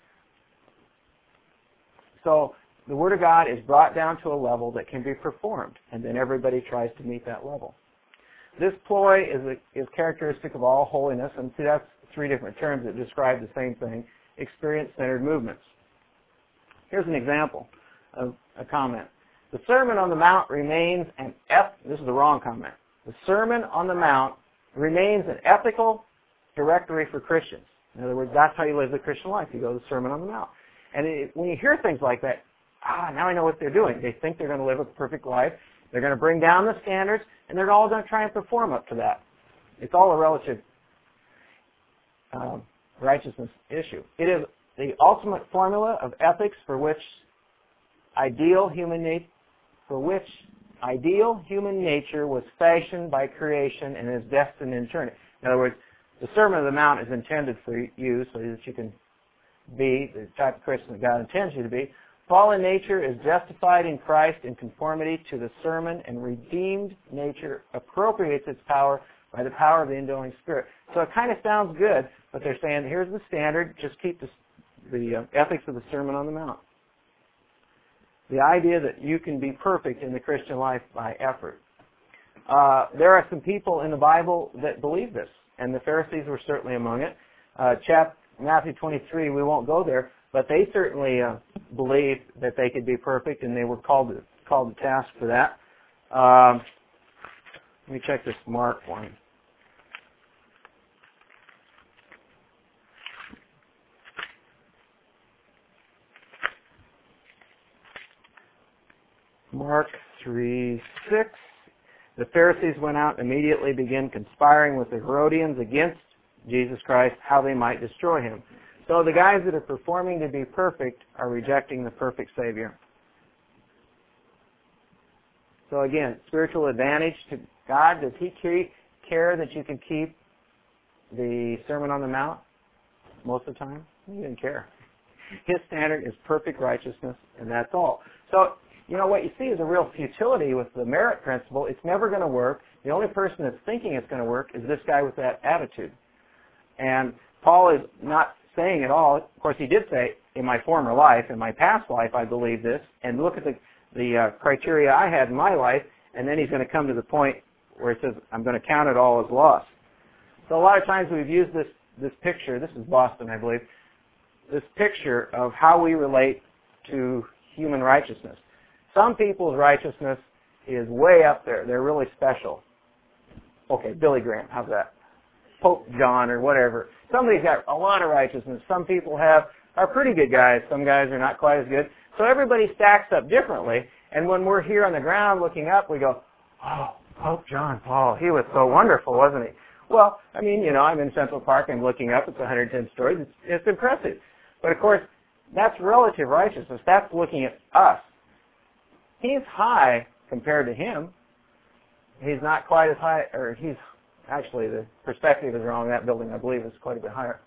S1: So the Word of God is brought down to a level that can be performed, and then everybody tries to meet that level. This ploy is, a, is characteristic of all holiness, and see that's three different terms that describe the same thing, experience-centered movements. Here's an example of a comment. The Sermon on the Mount remains an eth- this is the wrong comment. The Sermon on the Mount remains an ethical directory for Christians. In other words, that's how you live the Christian life. You go to the Sermon on the Mount. And it, when you hear things like that, ah, now I know what they're doing. They think they're going to live a perfect life. They're going to bring down the standards, and they're all going to try and perform up to that. It's all a relative um, righteousness issue. It is the ultimate formula of ethics for which ideal human nature, for which ideal human nature was fashioned by creation and is destined in eternity. In other words, the Sermon on the Mount is intended for you so that you can be the type of Christian that God intends you to be. Fallen nature is justified in Christ in conformity to the sermon, and redeemed nature appropriates its power by the power of the indwelling Spirit. So it kind of sounds good, but they're saying, here's the standard, just keep the, the uh, ethics of the Sermon on the Mount. The idea that you can be perfect in the Christian life by effort. Uh, there are some people in the Bible that believe this, and the Pharisees were certainly among it. Uh, chap, Matthew twenty-three, we won't go there, but they certainly uh, believed that they could be perfect, and they were called to, called to task for that. Um, let me check this Mark one. Mark three six. The Pharisees went out and immediately began conspiring with the Herodians against Jesus Christ, how they might destroy him. So the guys that are performing to be perfect are rejecting the perfect Savior. So again, spiritual advantage to God. Does He care that you can keep the Sermon on the Mount most of the time? He didn't care. His standard is perfect righteousness, and that's all. So, you know, what you see is a real futility with the merit principle. It's never going to work. The only person that's thinking it's going to work is this guy with that attitude. And Paul is not saying at all. Of course, he did say, in my former life, in my past life, I believe this, and look at the, the uh, criteria I had in my life, and then he's going to come to the point where he says, I'm going to count it all as loss. So a lot of times we've used this, this picture, this is Boston, I believe, this picture of how we relate to human righteousness. Some people's righteousness is way up there. They're really special. Okay, Billy Graham, how's that? Pope John or whatever. Somebody's got a lot of righteousness. Some people have are pretty good guys. Some guys are not quite as good. So everybody stacks up differently. And when we're here on the ground looking up, we go, oh, Pope John Paul, he was so wonderful, wasn't he? Well, I mean, you know, I'm in Central Park. I'm looking up. It's one hundred ten stories. It's, it's impressive. But, of course, that's relative righteousness. That's looking at us. He's high compared to him. He's not quite as high, or he's, actually, the perspective is wrong. That building, I believe, is quite a bit higher.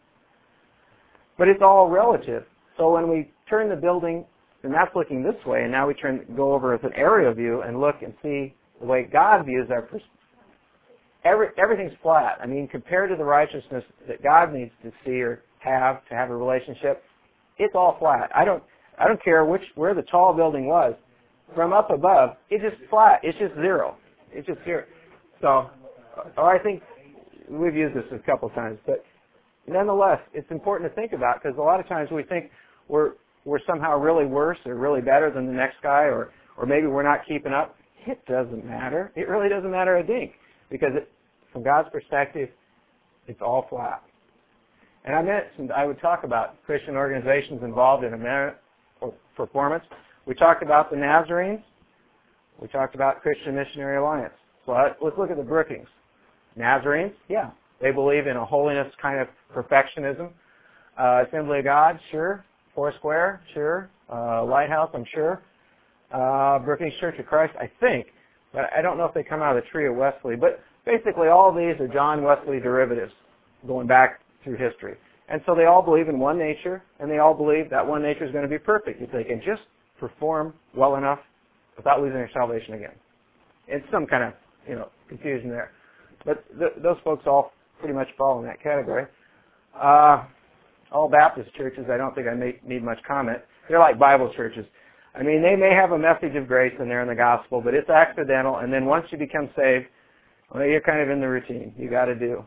S1: But it's all relative. So when we turn the building, and that's looking this way, and now we turn go over as an aerial view and look and see the way God views our perspective. Every, everything's flat. I mean, compared to the righteousness that God needs to see or have to have a relationship, it's all flat. I don't, I don't care which where the tall building was. From up above, it's just flat. It's just zero. It's just zero. So, or I think we've used this a couple of times, but nonetheless, it's important to think about because a lot of times we think we're we're somehow really worse or really better than the next guy, or or maybe we're not keeping up. It doesn't matter. It really doesn't matter a dink. Because it, from God's perspective, it's all flat. And I mentioned I would talk about Christian organizations involved in a merit or performance. We talked about the Nazarenes. We talked about Christian Missionary Alliance. So let's look at the Brookings. Nazarenes, yeah, they believe in a holiness kind of perfectionism. Uh, Assembly of God, sure. Foursquare, sure. Uh, Lighthouse, I'm sure. Uh, Brookings Church of Christ, I think. But I don't know if they come out of the tree of Wesley. But basically all these are John Wesley derivatives going back through history. And so they all believe in one nature, and they all believe that one nature is going to be perfect if they can just perform well enough without losing their salvation again. It's some kind of, you know, confusion there. But th- those folks all pretty much fall in that category. Uh, all Baptist churches, I don't think I may need much comment. They're like Bible churches. I mean, they may have a message of grace in there in the gospel, but it's accidental. And then once you become saved, well, you're kind of in the routine. You got to do.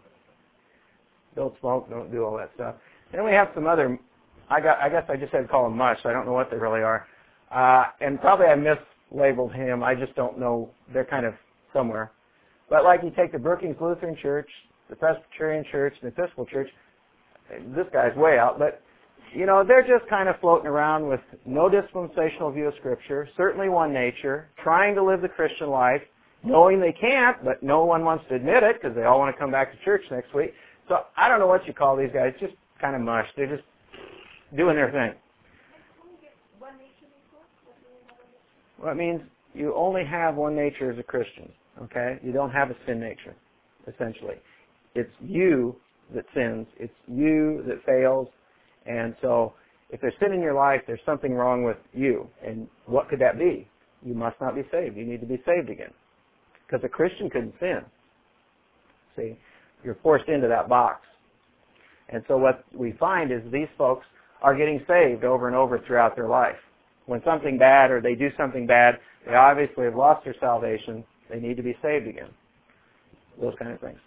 S1: Don't smoke. Don't do all that stuff. Then we have some other. I got. I guess I just had to call them mush. I don't know what they really are. Uh, and probably I mislabeled him. I just don't know. They're kind of somewhere. But like you take the Brookings Lutheran Church, the Presbyterian Church, the Episcopal Church. This guy's way out, but. You know, they're just kind of floating around with no dispensational view of Scripture, certainly one nature, trying to live the Christian life, knowing they can't, but no one wants to admit it because they all want to come back to church next week. So I don't know what you call these guys, just kind of mush. They're just doing their thing. Well, it means you only have one nature as a Christian, okay? You don't have a sin nature, essentially. It's you that sins. It's you that fails. And so if there's sin in your life, there's something wrong with you. And what could that be? You must not be saved. You need to be saved again. Because a Christian couldn't sin. See, you're forced into that box. And so what we find is these folks are getting saved over and over throughout their life. When something bad or they do something bad, they obviously have lost their salvation. They need to be saved again. Those kind of things.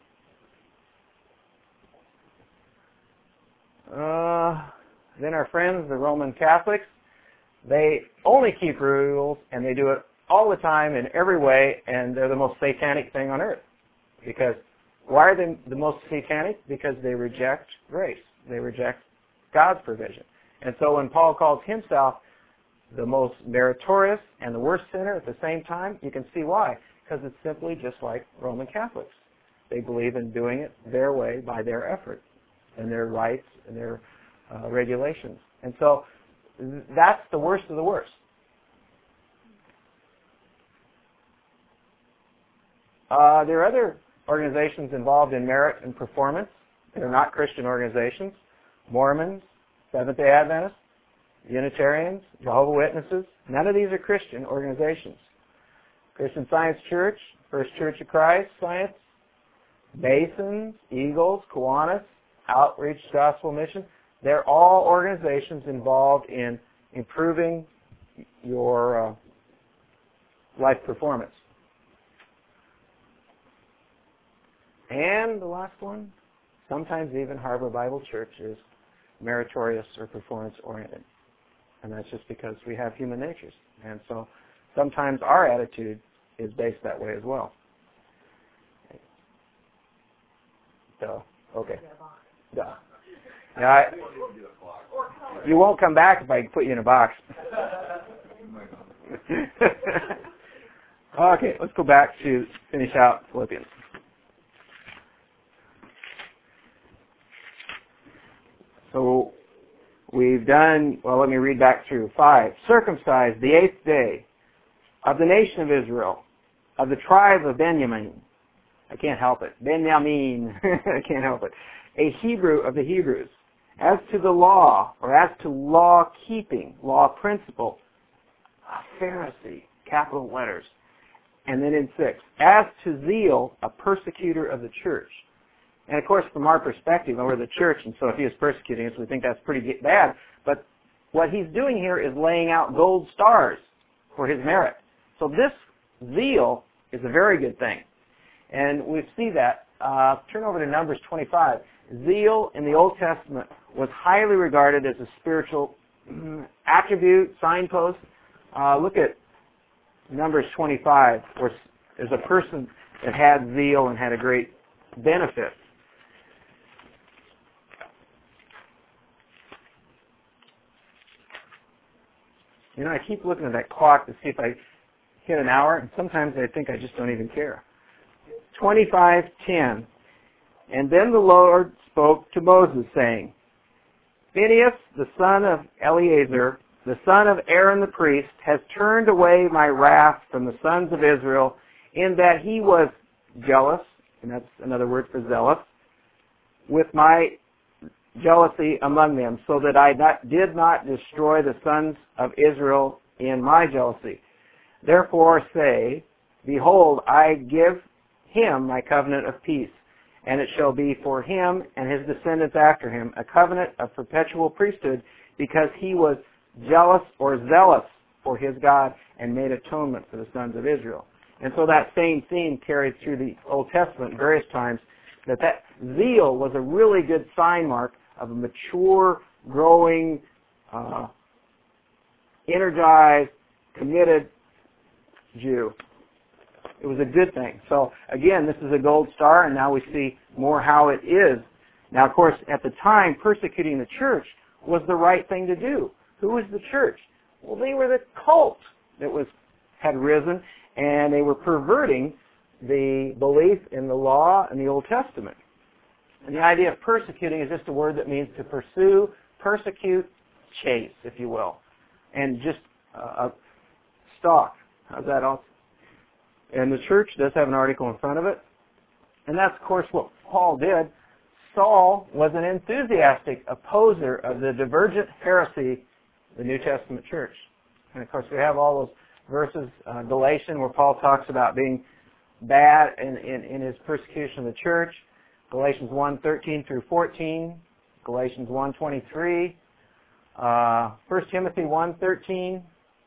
S1: Uh, then our friends, the Roman Catholics, they only keep rules, and they do it all the time in every way, and they're the most satanic thing on earth. Because why are they the most satanic? Because they reject grace. They reject God's provision. And so when Paul calls himself the most meritorious and the worst sinner at the same time? You can see why. Because it's simply just like Roman Catholics. They believe in doing it their way by their effort and their rights and their uh, regulations. And so that's the worst of the worst. Uh, there are other organizations involved in merit and performance. They're not Christian organizations. Mormons, Seventh-day Adventists, Unitarians, Jehovah's Witnesses. None of these are Christian organizations. Christian Science Church, First Church of Christ Science, Masons, Eagles, Kiwanis, Outreach Gospel Mission. They're all organizations involved in improving your uh, life performance. And the last one, sometimes even Harbor Bible Church is meritorious or performance-oriented. And that's just because we have human natures. And so sometimes our attitude is based that way as well. Duh. Okay. Duh. Yeah, I, you won't come back if I put you in a box. Okay, let's go back to finish out Philippians. So we've done, well, let me read back through. Five, circumcised the eighth day of the nation of Israel, of the tribe of Benjamin. I can't help it. Benjamin. I can't help it. A Hebrew of the Hebrews. As to the law, or as to law-keeping, law principle, a Pharisee, capital letters. And then in six, as to zeal, a persecutor of the church. And of course, from our perspective, we're the church, and so if he is persecuting us, we think that's pretty bad. But what he's doing here is laying out gold stars for his merit. So this zeal is a very good thing. And we see that. Uh, turn over to Numbers twenty-five. Zeal in the Old Testament was highly regarded as a spiritual attribute, signpost. Uh, look at Numbers twenty-five, where there's a person that had zeal and had a great benefit. You know, I keep looking at that clock to see if I hit an hour, and sometimes I think I just don't even care. twenty-five ten. And then the Lord spoke to Moses, saying, Phinehas, the son of Eleazar, the son of Aaron the priest, has turned away my wrath from the sons of Israel, in that he was jealous, and that's another word for zealous, with my jealousy among them, so that I not, did not destroy the sons of Israel in my jealousy. Therefore say, Behold, I give him my covenant of peace, and it shall be for him and his descendants after him a covenant of perpetual priesthood, because he was jealous or zealous for his God and made atonement for the sons of Israel. And so that same theme carried through the Old Testament various times, that that zeal was a really good sign mark of a mature, growing, uh, energized, committed Jew. It was a good thing. So again, this is a gold star, and now we see more how it is. Now, of course, at the time, persecuting the church was the right thing to do. Who was the church? Well, they were the cult that was had risen, and they were perverting the belief in the law and the Old Testament. And the idea of persecuting is just a word that means to pursue, persecute, chase, if you will, and just uh, stalk. How's that all? And the church does have an article in front of it. And that's, of course, what Paul did. Saul was an enthusiastic opposer of the divergent heresy, the New Testament church. And, of course, we have all those verses, uh, Galatians, where Paul talks about being bad in, in, in his persecution of the church. Galatians one thirteen through fourteen. Galatians one twenty-three. Uh, First Timothy one thirteen.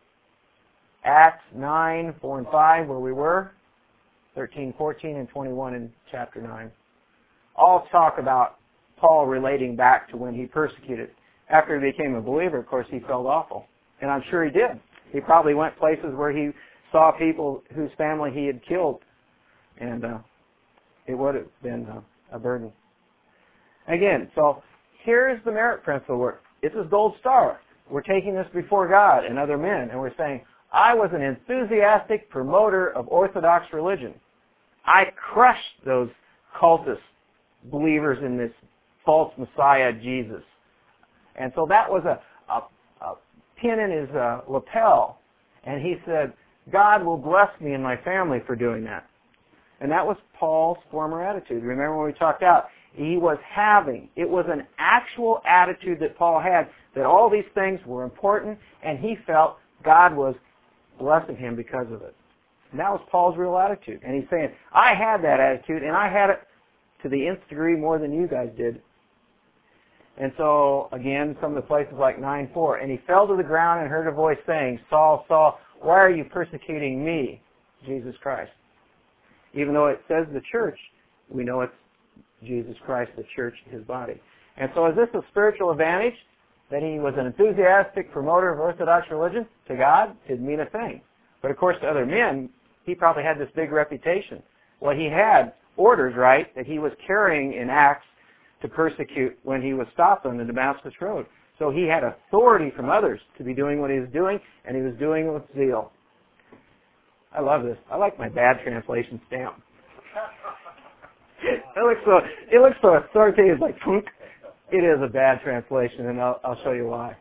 S1: Acts nine, four and five, where we were, thirteen, fourteen, and twenty-one in chapter nine. All talk about Paul relating back to when he persecuted. After he became a believer, of course, he felt awful. And I'm sure he did. He probably went places where he saw people whose family he had killed. And uh, it would have been uh, a burden. Again, so here's the merit principle. It's a gold star. we're taking this before God and other men, and we're saying, I was an enthusiastic promoter of Orthodox religion. I crushed those cultist believers in this false Messiah, Jesus. And so that was a, a, a pin in his uh, lapel. And he said, God will bless me and my family for doing that. And that was Paul's former attitude. Remember when we talked out, he was having, it was an actual attitude that Paul had, that all these things were important, and he felt God was blessing him because of it. And that was Paul's real attitude. And he's saying, I had that attitude, and I had it to the nth degree more than you guys did. And so, again, some of the places like nine four, and he fell to the ground and heard a voice saying, Saul, Saul, why are you persecuting me, Jesus Christ? Even though it says the church, we know it's Jesus Christ, the church, his body. And so is this a spiritual advantage? That he was an enthusiastic promoter of Orthodox religion? To God, it didn't mean a thing. But of course to other men, he probably had this big reputation. Well, he had orders, right, that he was carrying in Acts to persecute when he was stopped on the Damascus Road. So he had authority from others to be doing what he was doing, and he was doing it with zeal. I love this. I like my bad translation stamp. It looks so, it looks so authoritative, like punk. It is a bad translation, and I'll, I'll show you why.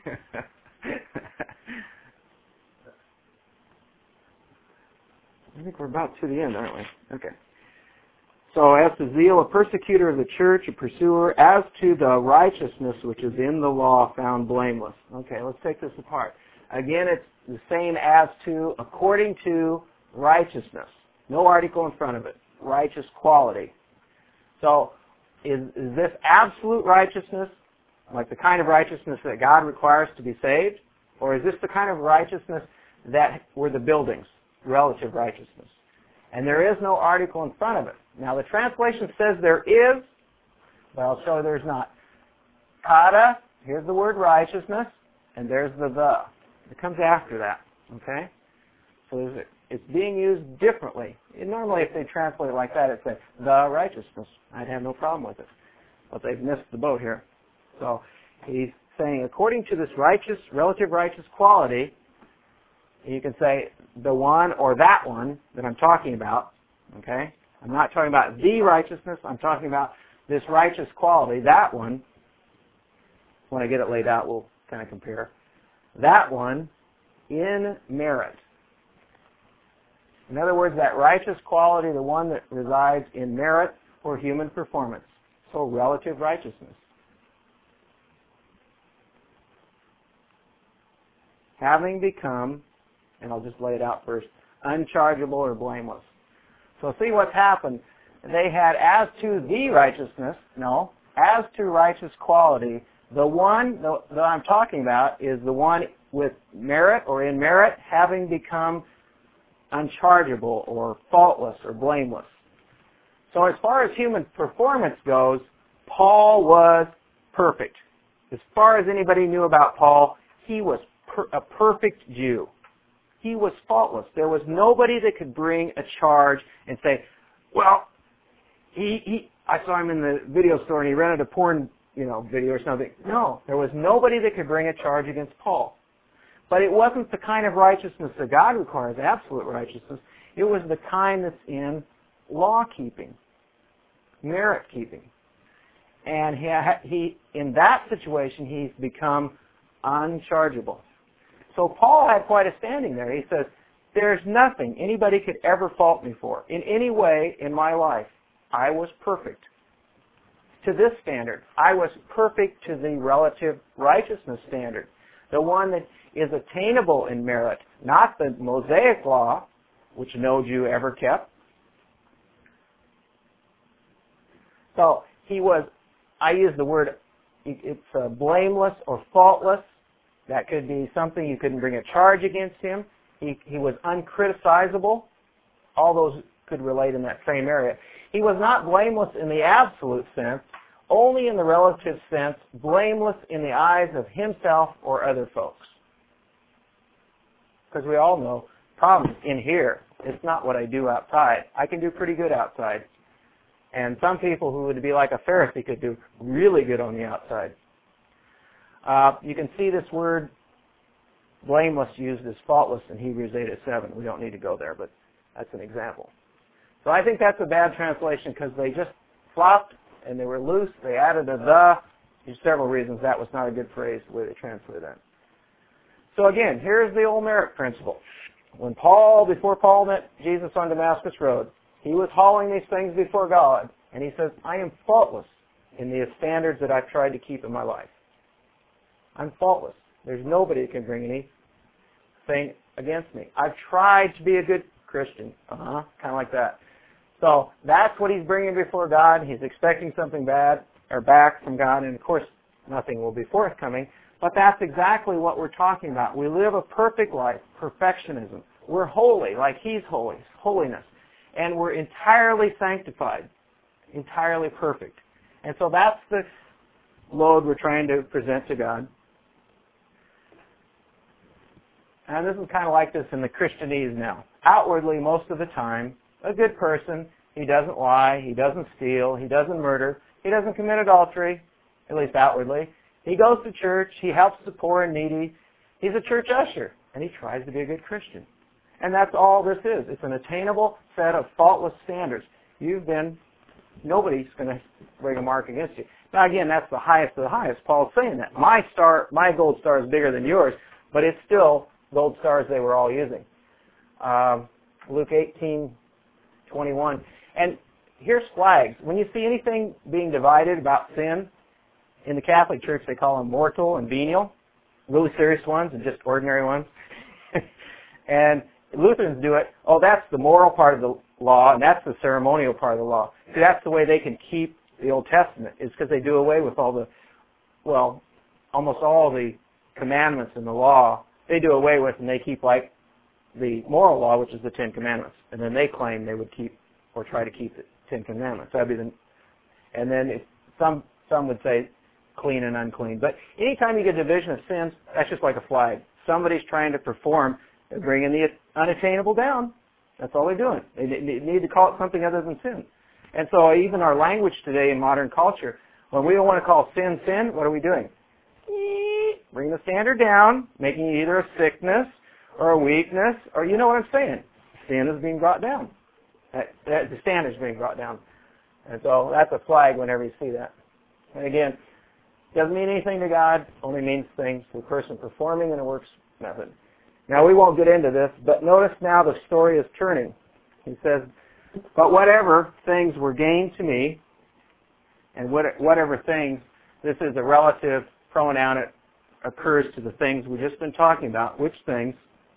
S1: I think we're about to the end, aren't we? Okay. So as to zeal, a persecutor of the church, a pursuer, as to the righteousness which is in the law, found blameless. Okay, let's take this apart. Again, it's the same as to, according to righteousness. No article in front of it. Righteous quality. So, is, is this absolute righteousness, like the kind of righteousness that God requires to be saved? Or is this the kind of righteousness that were the buildings, relative righteousness? And there is no article in front of it. Now the translation says there is, but I'll show you there's not. Kata, here's the word righteousness, and there's the the. It comes after that, okay? So there's a, it's being used differently. And normally if they translate it like that, it'd say the righteousness. I'd have no problem with it. But they've missed the boat here. So he's saying according to this righteous, relative righteous quality, you can say the one or that one that I'm talking about, okay? I'm not talking about the righteousness. I'm talking about this righteous quality, that one. When I get it laid out, we'll kind of compare. That one in merit. In other words, that righteous quality, the one that resides in merit or human performance. So relative righteousness. Having become, and I'll just lay it out first, unchargeable or blameless. So see what's happened. They had as to the righteousness, no, as to righteous quality, the one that I'm talking about is the one with merit or in merit, having become unchargeable or faultless or blameless. So as far as human performance goes, Paul was perfect. As far as anybody knew about Paul, he was per- a perfect Jew. He was faultless. There was nobody that could bring a charge and say, well, he, he I saw him in the video store and he rented a porn, you know, video or something. No, there was nobody that could bring a charge against Paul. But it wasn't the kind of righteousness that God requires, absolute righteousness. It was the kind that's in law-keeping, merit-keeping. And he, he, in that situation, he's become unchargeable. So Paul had quite a standing there. He says, there's nothing anybody could ever fault me for. In any way in my life, I was perfect. To this standard, I was perfect to the relative righteousness standard. The one that is attainable in merit, not the Mosaic law, which no Jew ever kept. So he was, I use the word, it's uh, blameless or faultless. That could be something you couldn't bring a charge against him. He, he was uncriticizable. All those could relate in that same area. He was not blameless in the absolute sense, only in the relative sense, blameless in the eyes of himself or other folks. Because we all know, problem in here, it's not what I do outside. I can do pretty good outside. And some people who would be like a Pharisee could do really good on the outside. Uh, you can see this word blameless used as faultless in Hebrews eight at seven. We don't need to go there, but that's an example. So I think that's a bad translation because they just flopped and they were loose. They added a the. There's several reasons that was not a good phrase the way they translated that. So again, here's the old merit principle. When Paul, before Paul met Jesus on Damascus Road, he was hauling these things before God, and he says, I am faultless in the standards that I've tried to keep in my life. I'm faultless. There's nobody that can bring anything against me. I've tried to be a good Christian. Uh-huh, kind of like that. So that's what he's bringing before God. He's expecting something bad or back from God, and of course, nothing will be forthcoming. But that's exactly what we're talking about. We live a perfect life, perfectionism. We're holy, like He's holy, holiness. And we're entirely sanctified, entirely perfect. And so that's the load we're trying to present to God. And this is kind of like this in the Christianese now. Outwardly, most of the time, a good person. He doesn't lie. He doesn't steal. He doesn't murder. He doesn't commit adultery, at least outwardly. He goes to church. He helps the poor and needy. He's a church usher, and he tries to be a good Christian. And that's all this is. It's an attainable set of faultless standards. You've been, nobody's going to bring a mark against you. Now again, that's the highest of the highest. Paul's saying that. My star, my gold star is bigger than yours, but it's still gold stars they were all using. Um, Luke eighteen twenty-one. And here's flags. When you see anything being divided about sin, in the Catholic Church they call them mortal and venial, really serious ones and just ordinary ones. And Lutherans do it, oh, that's the moral part of the law, and that's the ceremonial part of the law. See, that's the way they can keep the Old Testament, is because they do away with all the, well, almost all the commandments in the law, they do away with, and they keep like the moral law, which is the Ten Commandments. And then they claim they would keep, or try to keep the Ten Commandments. That'd be the, and then if some, some would say clean and unclean. But anytime you get a division of sins, that's just like a flag. Somebody's trying to perform, they're bringing the unattainable down. That's all they're doing. They need to call it something other than sin. And so even our language today in modern culture, when we don't want to call sin sin, what are we doing? Bring the standard down, making it either a sickness or a weakness, or you know what I'm saying. Sin is being brought down. That, that, the standard is being brought down. And so that's a flag whenever you see that. And again, doesn't mean anything to God, only means things to the person performing in a works method. Now we won't get into this, but notice now the story is turning. He says, but whatever things were gained to me, and whatever things, this is a relative pronoun, it occurs to the things we've just been talking about, which things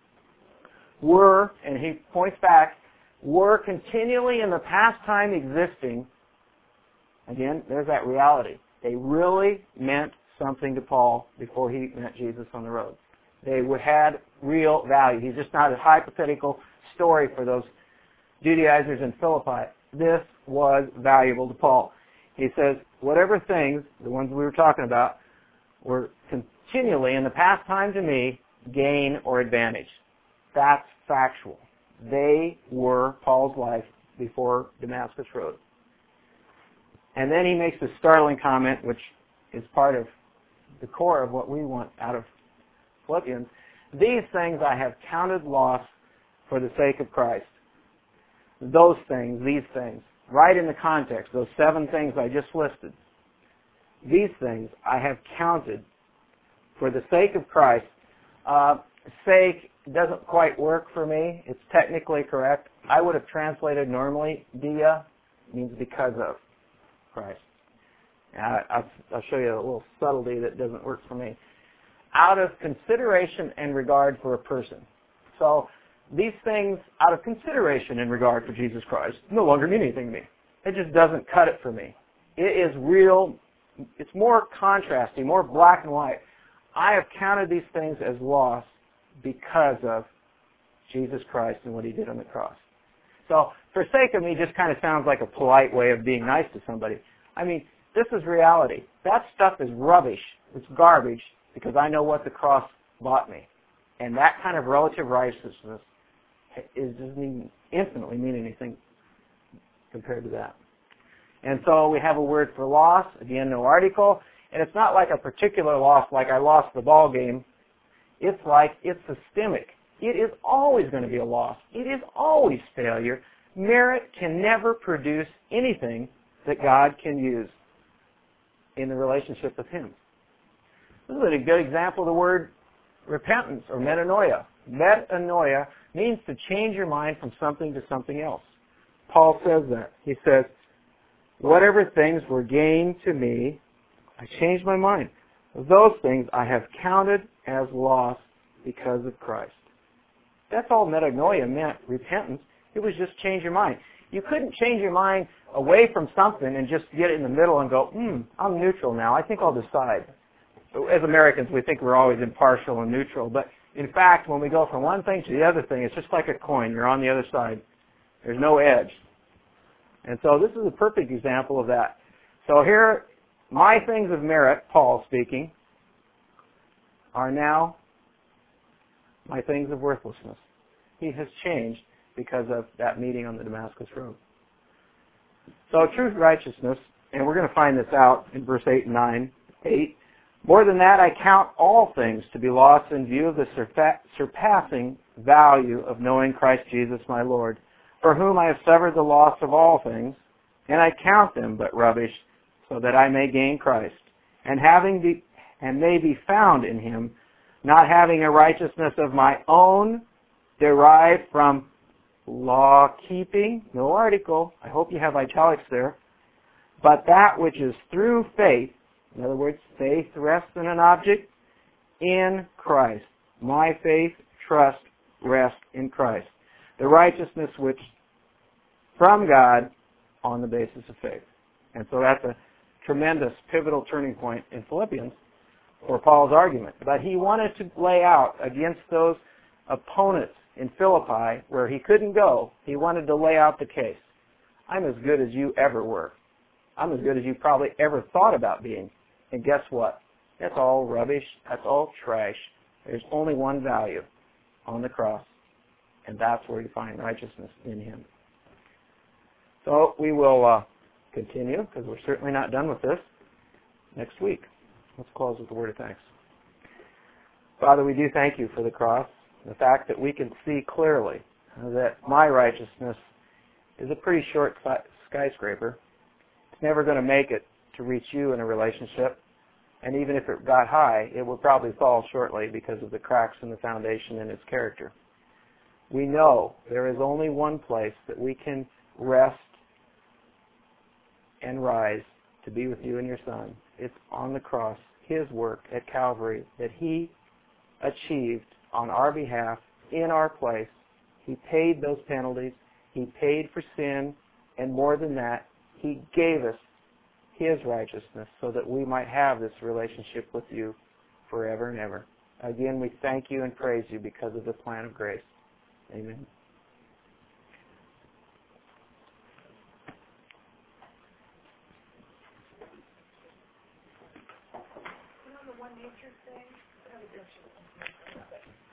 S1: were, and he points back, were continually in the past time existing. Again, there's that reality. They really meant something to Paul before he met Jesus on the road. They would had real value. He's just not a hypothetical story for those Judaizers in Philippi. This was valuable to Paul. He says, whatever things, the ones we were talking about, were continually in the past time to me, gain or advantage. That's factual. They were Paul's life before Damascus Road. And then he makes a startling comment, which is part of the core of what we want out of Philippians. These things I have counted loss for the sake of Christ. Those things, these things, right in the context, those seven things I just listed. These things I have counted for the sake of Christ. Uh, sake doesn't quite work for me. It's technically correct. I would have translated normally, dia means because of Christ. I'll, I'll show you a little subtlety that doesn't work for me. Out of consideration and regard for a person. So these things, out of consideration and regard for Jesus Christ, no longer mean anything to me. It just doesn't cut it for me. It is real. It's more contrasting, more black and white. I have counted these things as loss because of Jesus Christ and what He did on the cross. So, for sake of me just kind of sounds like a polite way of being nice to somebody. I mean, this is reality. That stuff is rubbish. It's garbage because I know what the cross bought me. And that kind of relative righteousness is, doesn't even infinitely mean anything compared to that. And so we have a word for loss. Again, no article. And it's not like a particular loss, like I lost the ball game. It's like it's systemic. It is always going to be a loss. It is always failure. Merit can never produce anything that God can use in the relationship with Him. This is a good example of the word repentance or metanoia. Metanoia means to change your mind from something to something else. Paul says that. He says, whatever things were gained to me, I changed my mind. Those things I have counted as loss because of Christ. That's all metanoia meant, repentance. It was just change your mind. You couldn't change your mind away from something and just get it in the middle and go, hmm, I'm neutral now. I think I'll decide. As Americans, we think we're always impartial and neutral. But in fact, when we go from one thing to the other thing, it's just like a coin. You're on the other side. There's no edge. And so this is a perfect example of that. So here, my things of merit, Paul speaking, are now my things of worthlessness. He has changed because of that meeting on the Damascus Road. So truth, righteousness, and we're going to find this out in verse eight and nine. eight, more than that, I count all things to be lost in view of the surpa- surpassing value of knowing Christ Jesus my Lord, for whom I have suffered the loss of all things, and I count them but rubbish, so that I may gain Christ, and having be, and may be found in Him, not having a righteousness of my own derived from law-keeping, no article, I hope you have italics there, but that which is through faith, in other words, faith rests in an object, in Christ. My faith, trust, rest in Christ. The righteousness which from God on the basis of faith. And so that's a tremendous pivotal turning point in Philippians for Paul's argument. But he wanted to lay out against those opponents in Philippi where he couldn't go, he wanted to lay out the case. I'm as good as you ever were. I'm as good as you probably ever thought about being. And guess what? That's all rubbish. That's all trash. There's only one value on the cross. And that's where you find righteousness in Him. So we will uh, continue, because we're certainly not done with this, next week. Let's close with a word of thanks. Father, we do thank You for the cross, the fact that we can see clearly that my righteousness is a pretty short skyscraper. It's never going to make it to reach You in a relationship. And even if it got high, it will probably fall shortly because of the cracks in the foundation in its character. We know there is only one place that we can rest and rise to be with You and Your Son. It's on the cross, His work at Calvary that He achieved on our behalf, in our place. He paid those penalties. He paid for sin. And more than that, He gave us His righteousness so that we might have this relationship with You forever and ever. Again, we thank You and praise You because of the plan of grace. Amen.
S4: You know the one nature thing? I have a picture.